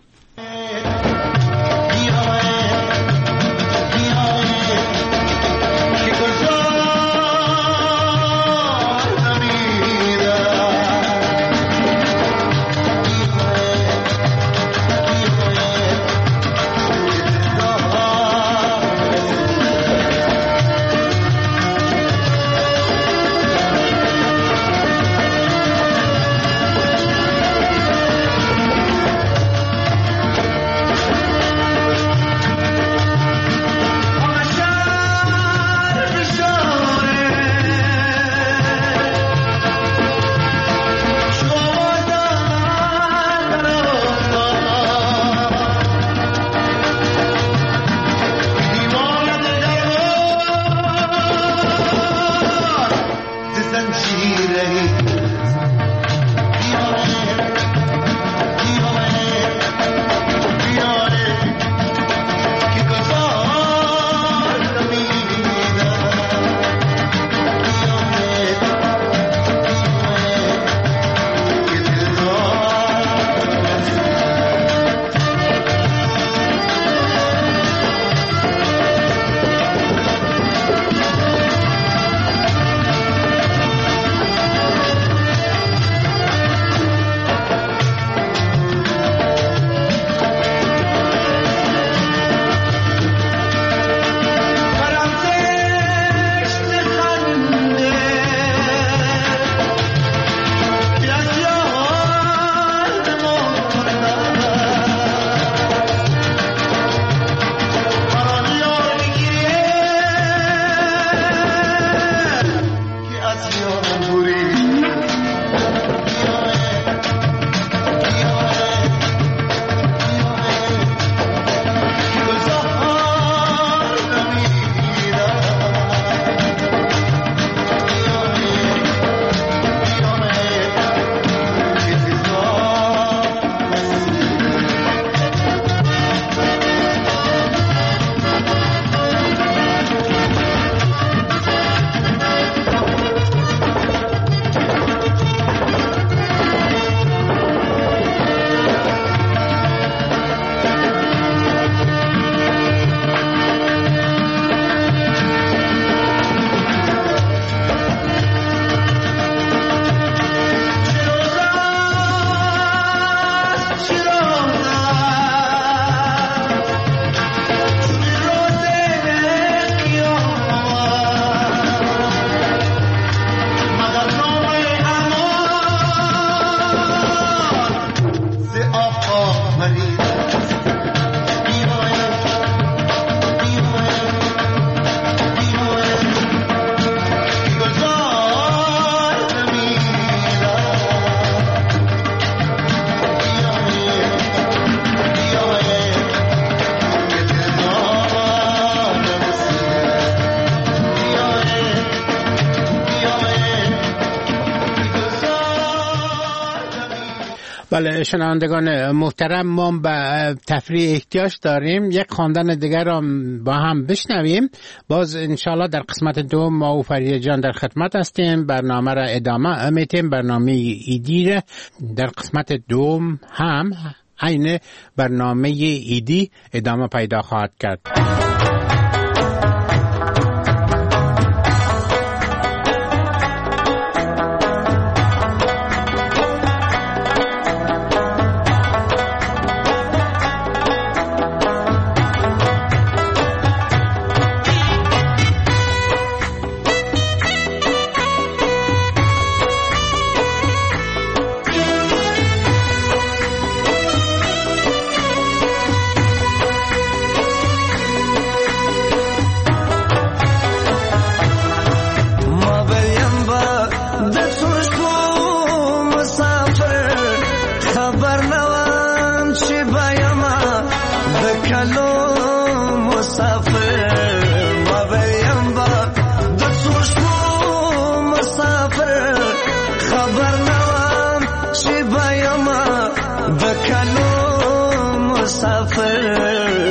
بله شنوندگان محترم، ما به تفریح احتیاج داریم. یک خواندن دیگر را با هم بشنویم. باز انشالله در قسمت دوم ما و فریده جان در خدمت هستیم. برنامه را ادامه میتیم، برنامه ایدی را در قسمت دوم هم عین برنامه ایدی ادامه پیدا خواهد کرد. کلو مسافر ما ویم با د څوشمو مسافر خبر نوام چې بایم د کلو مسافر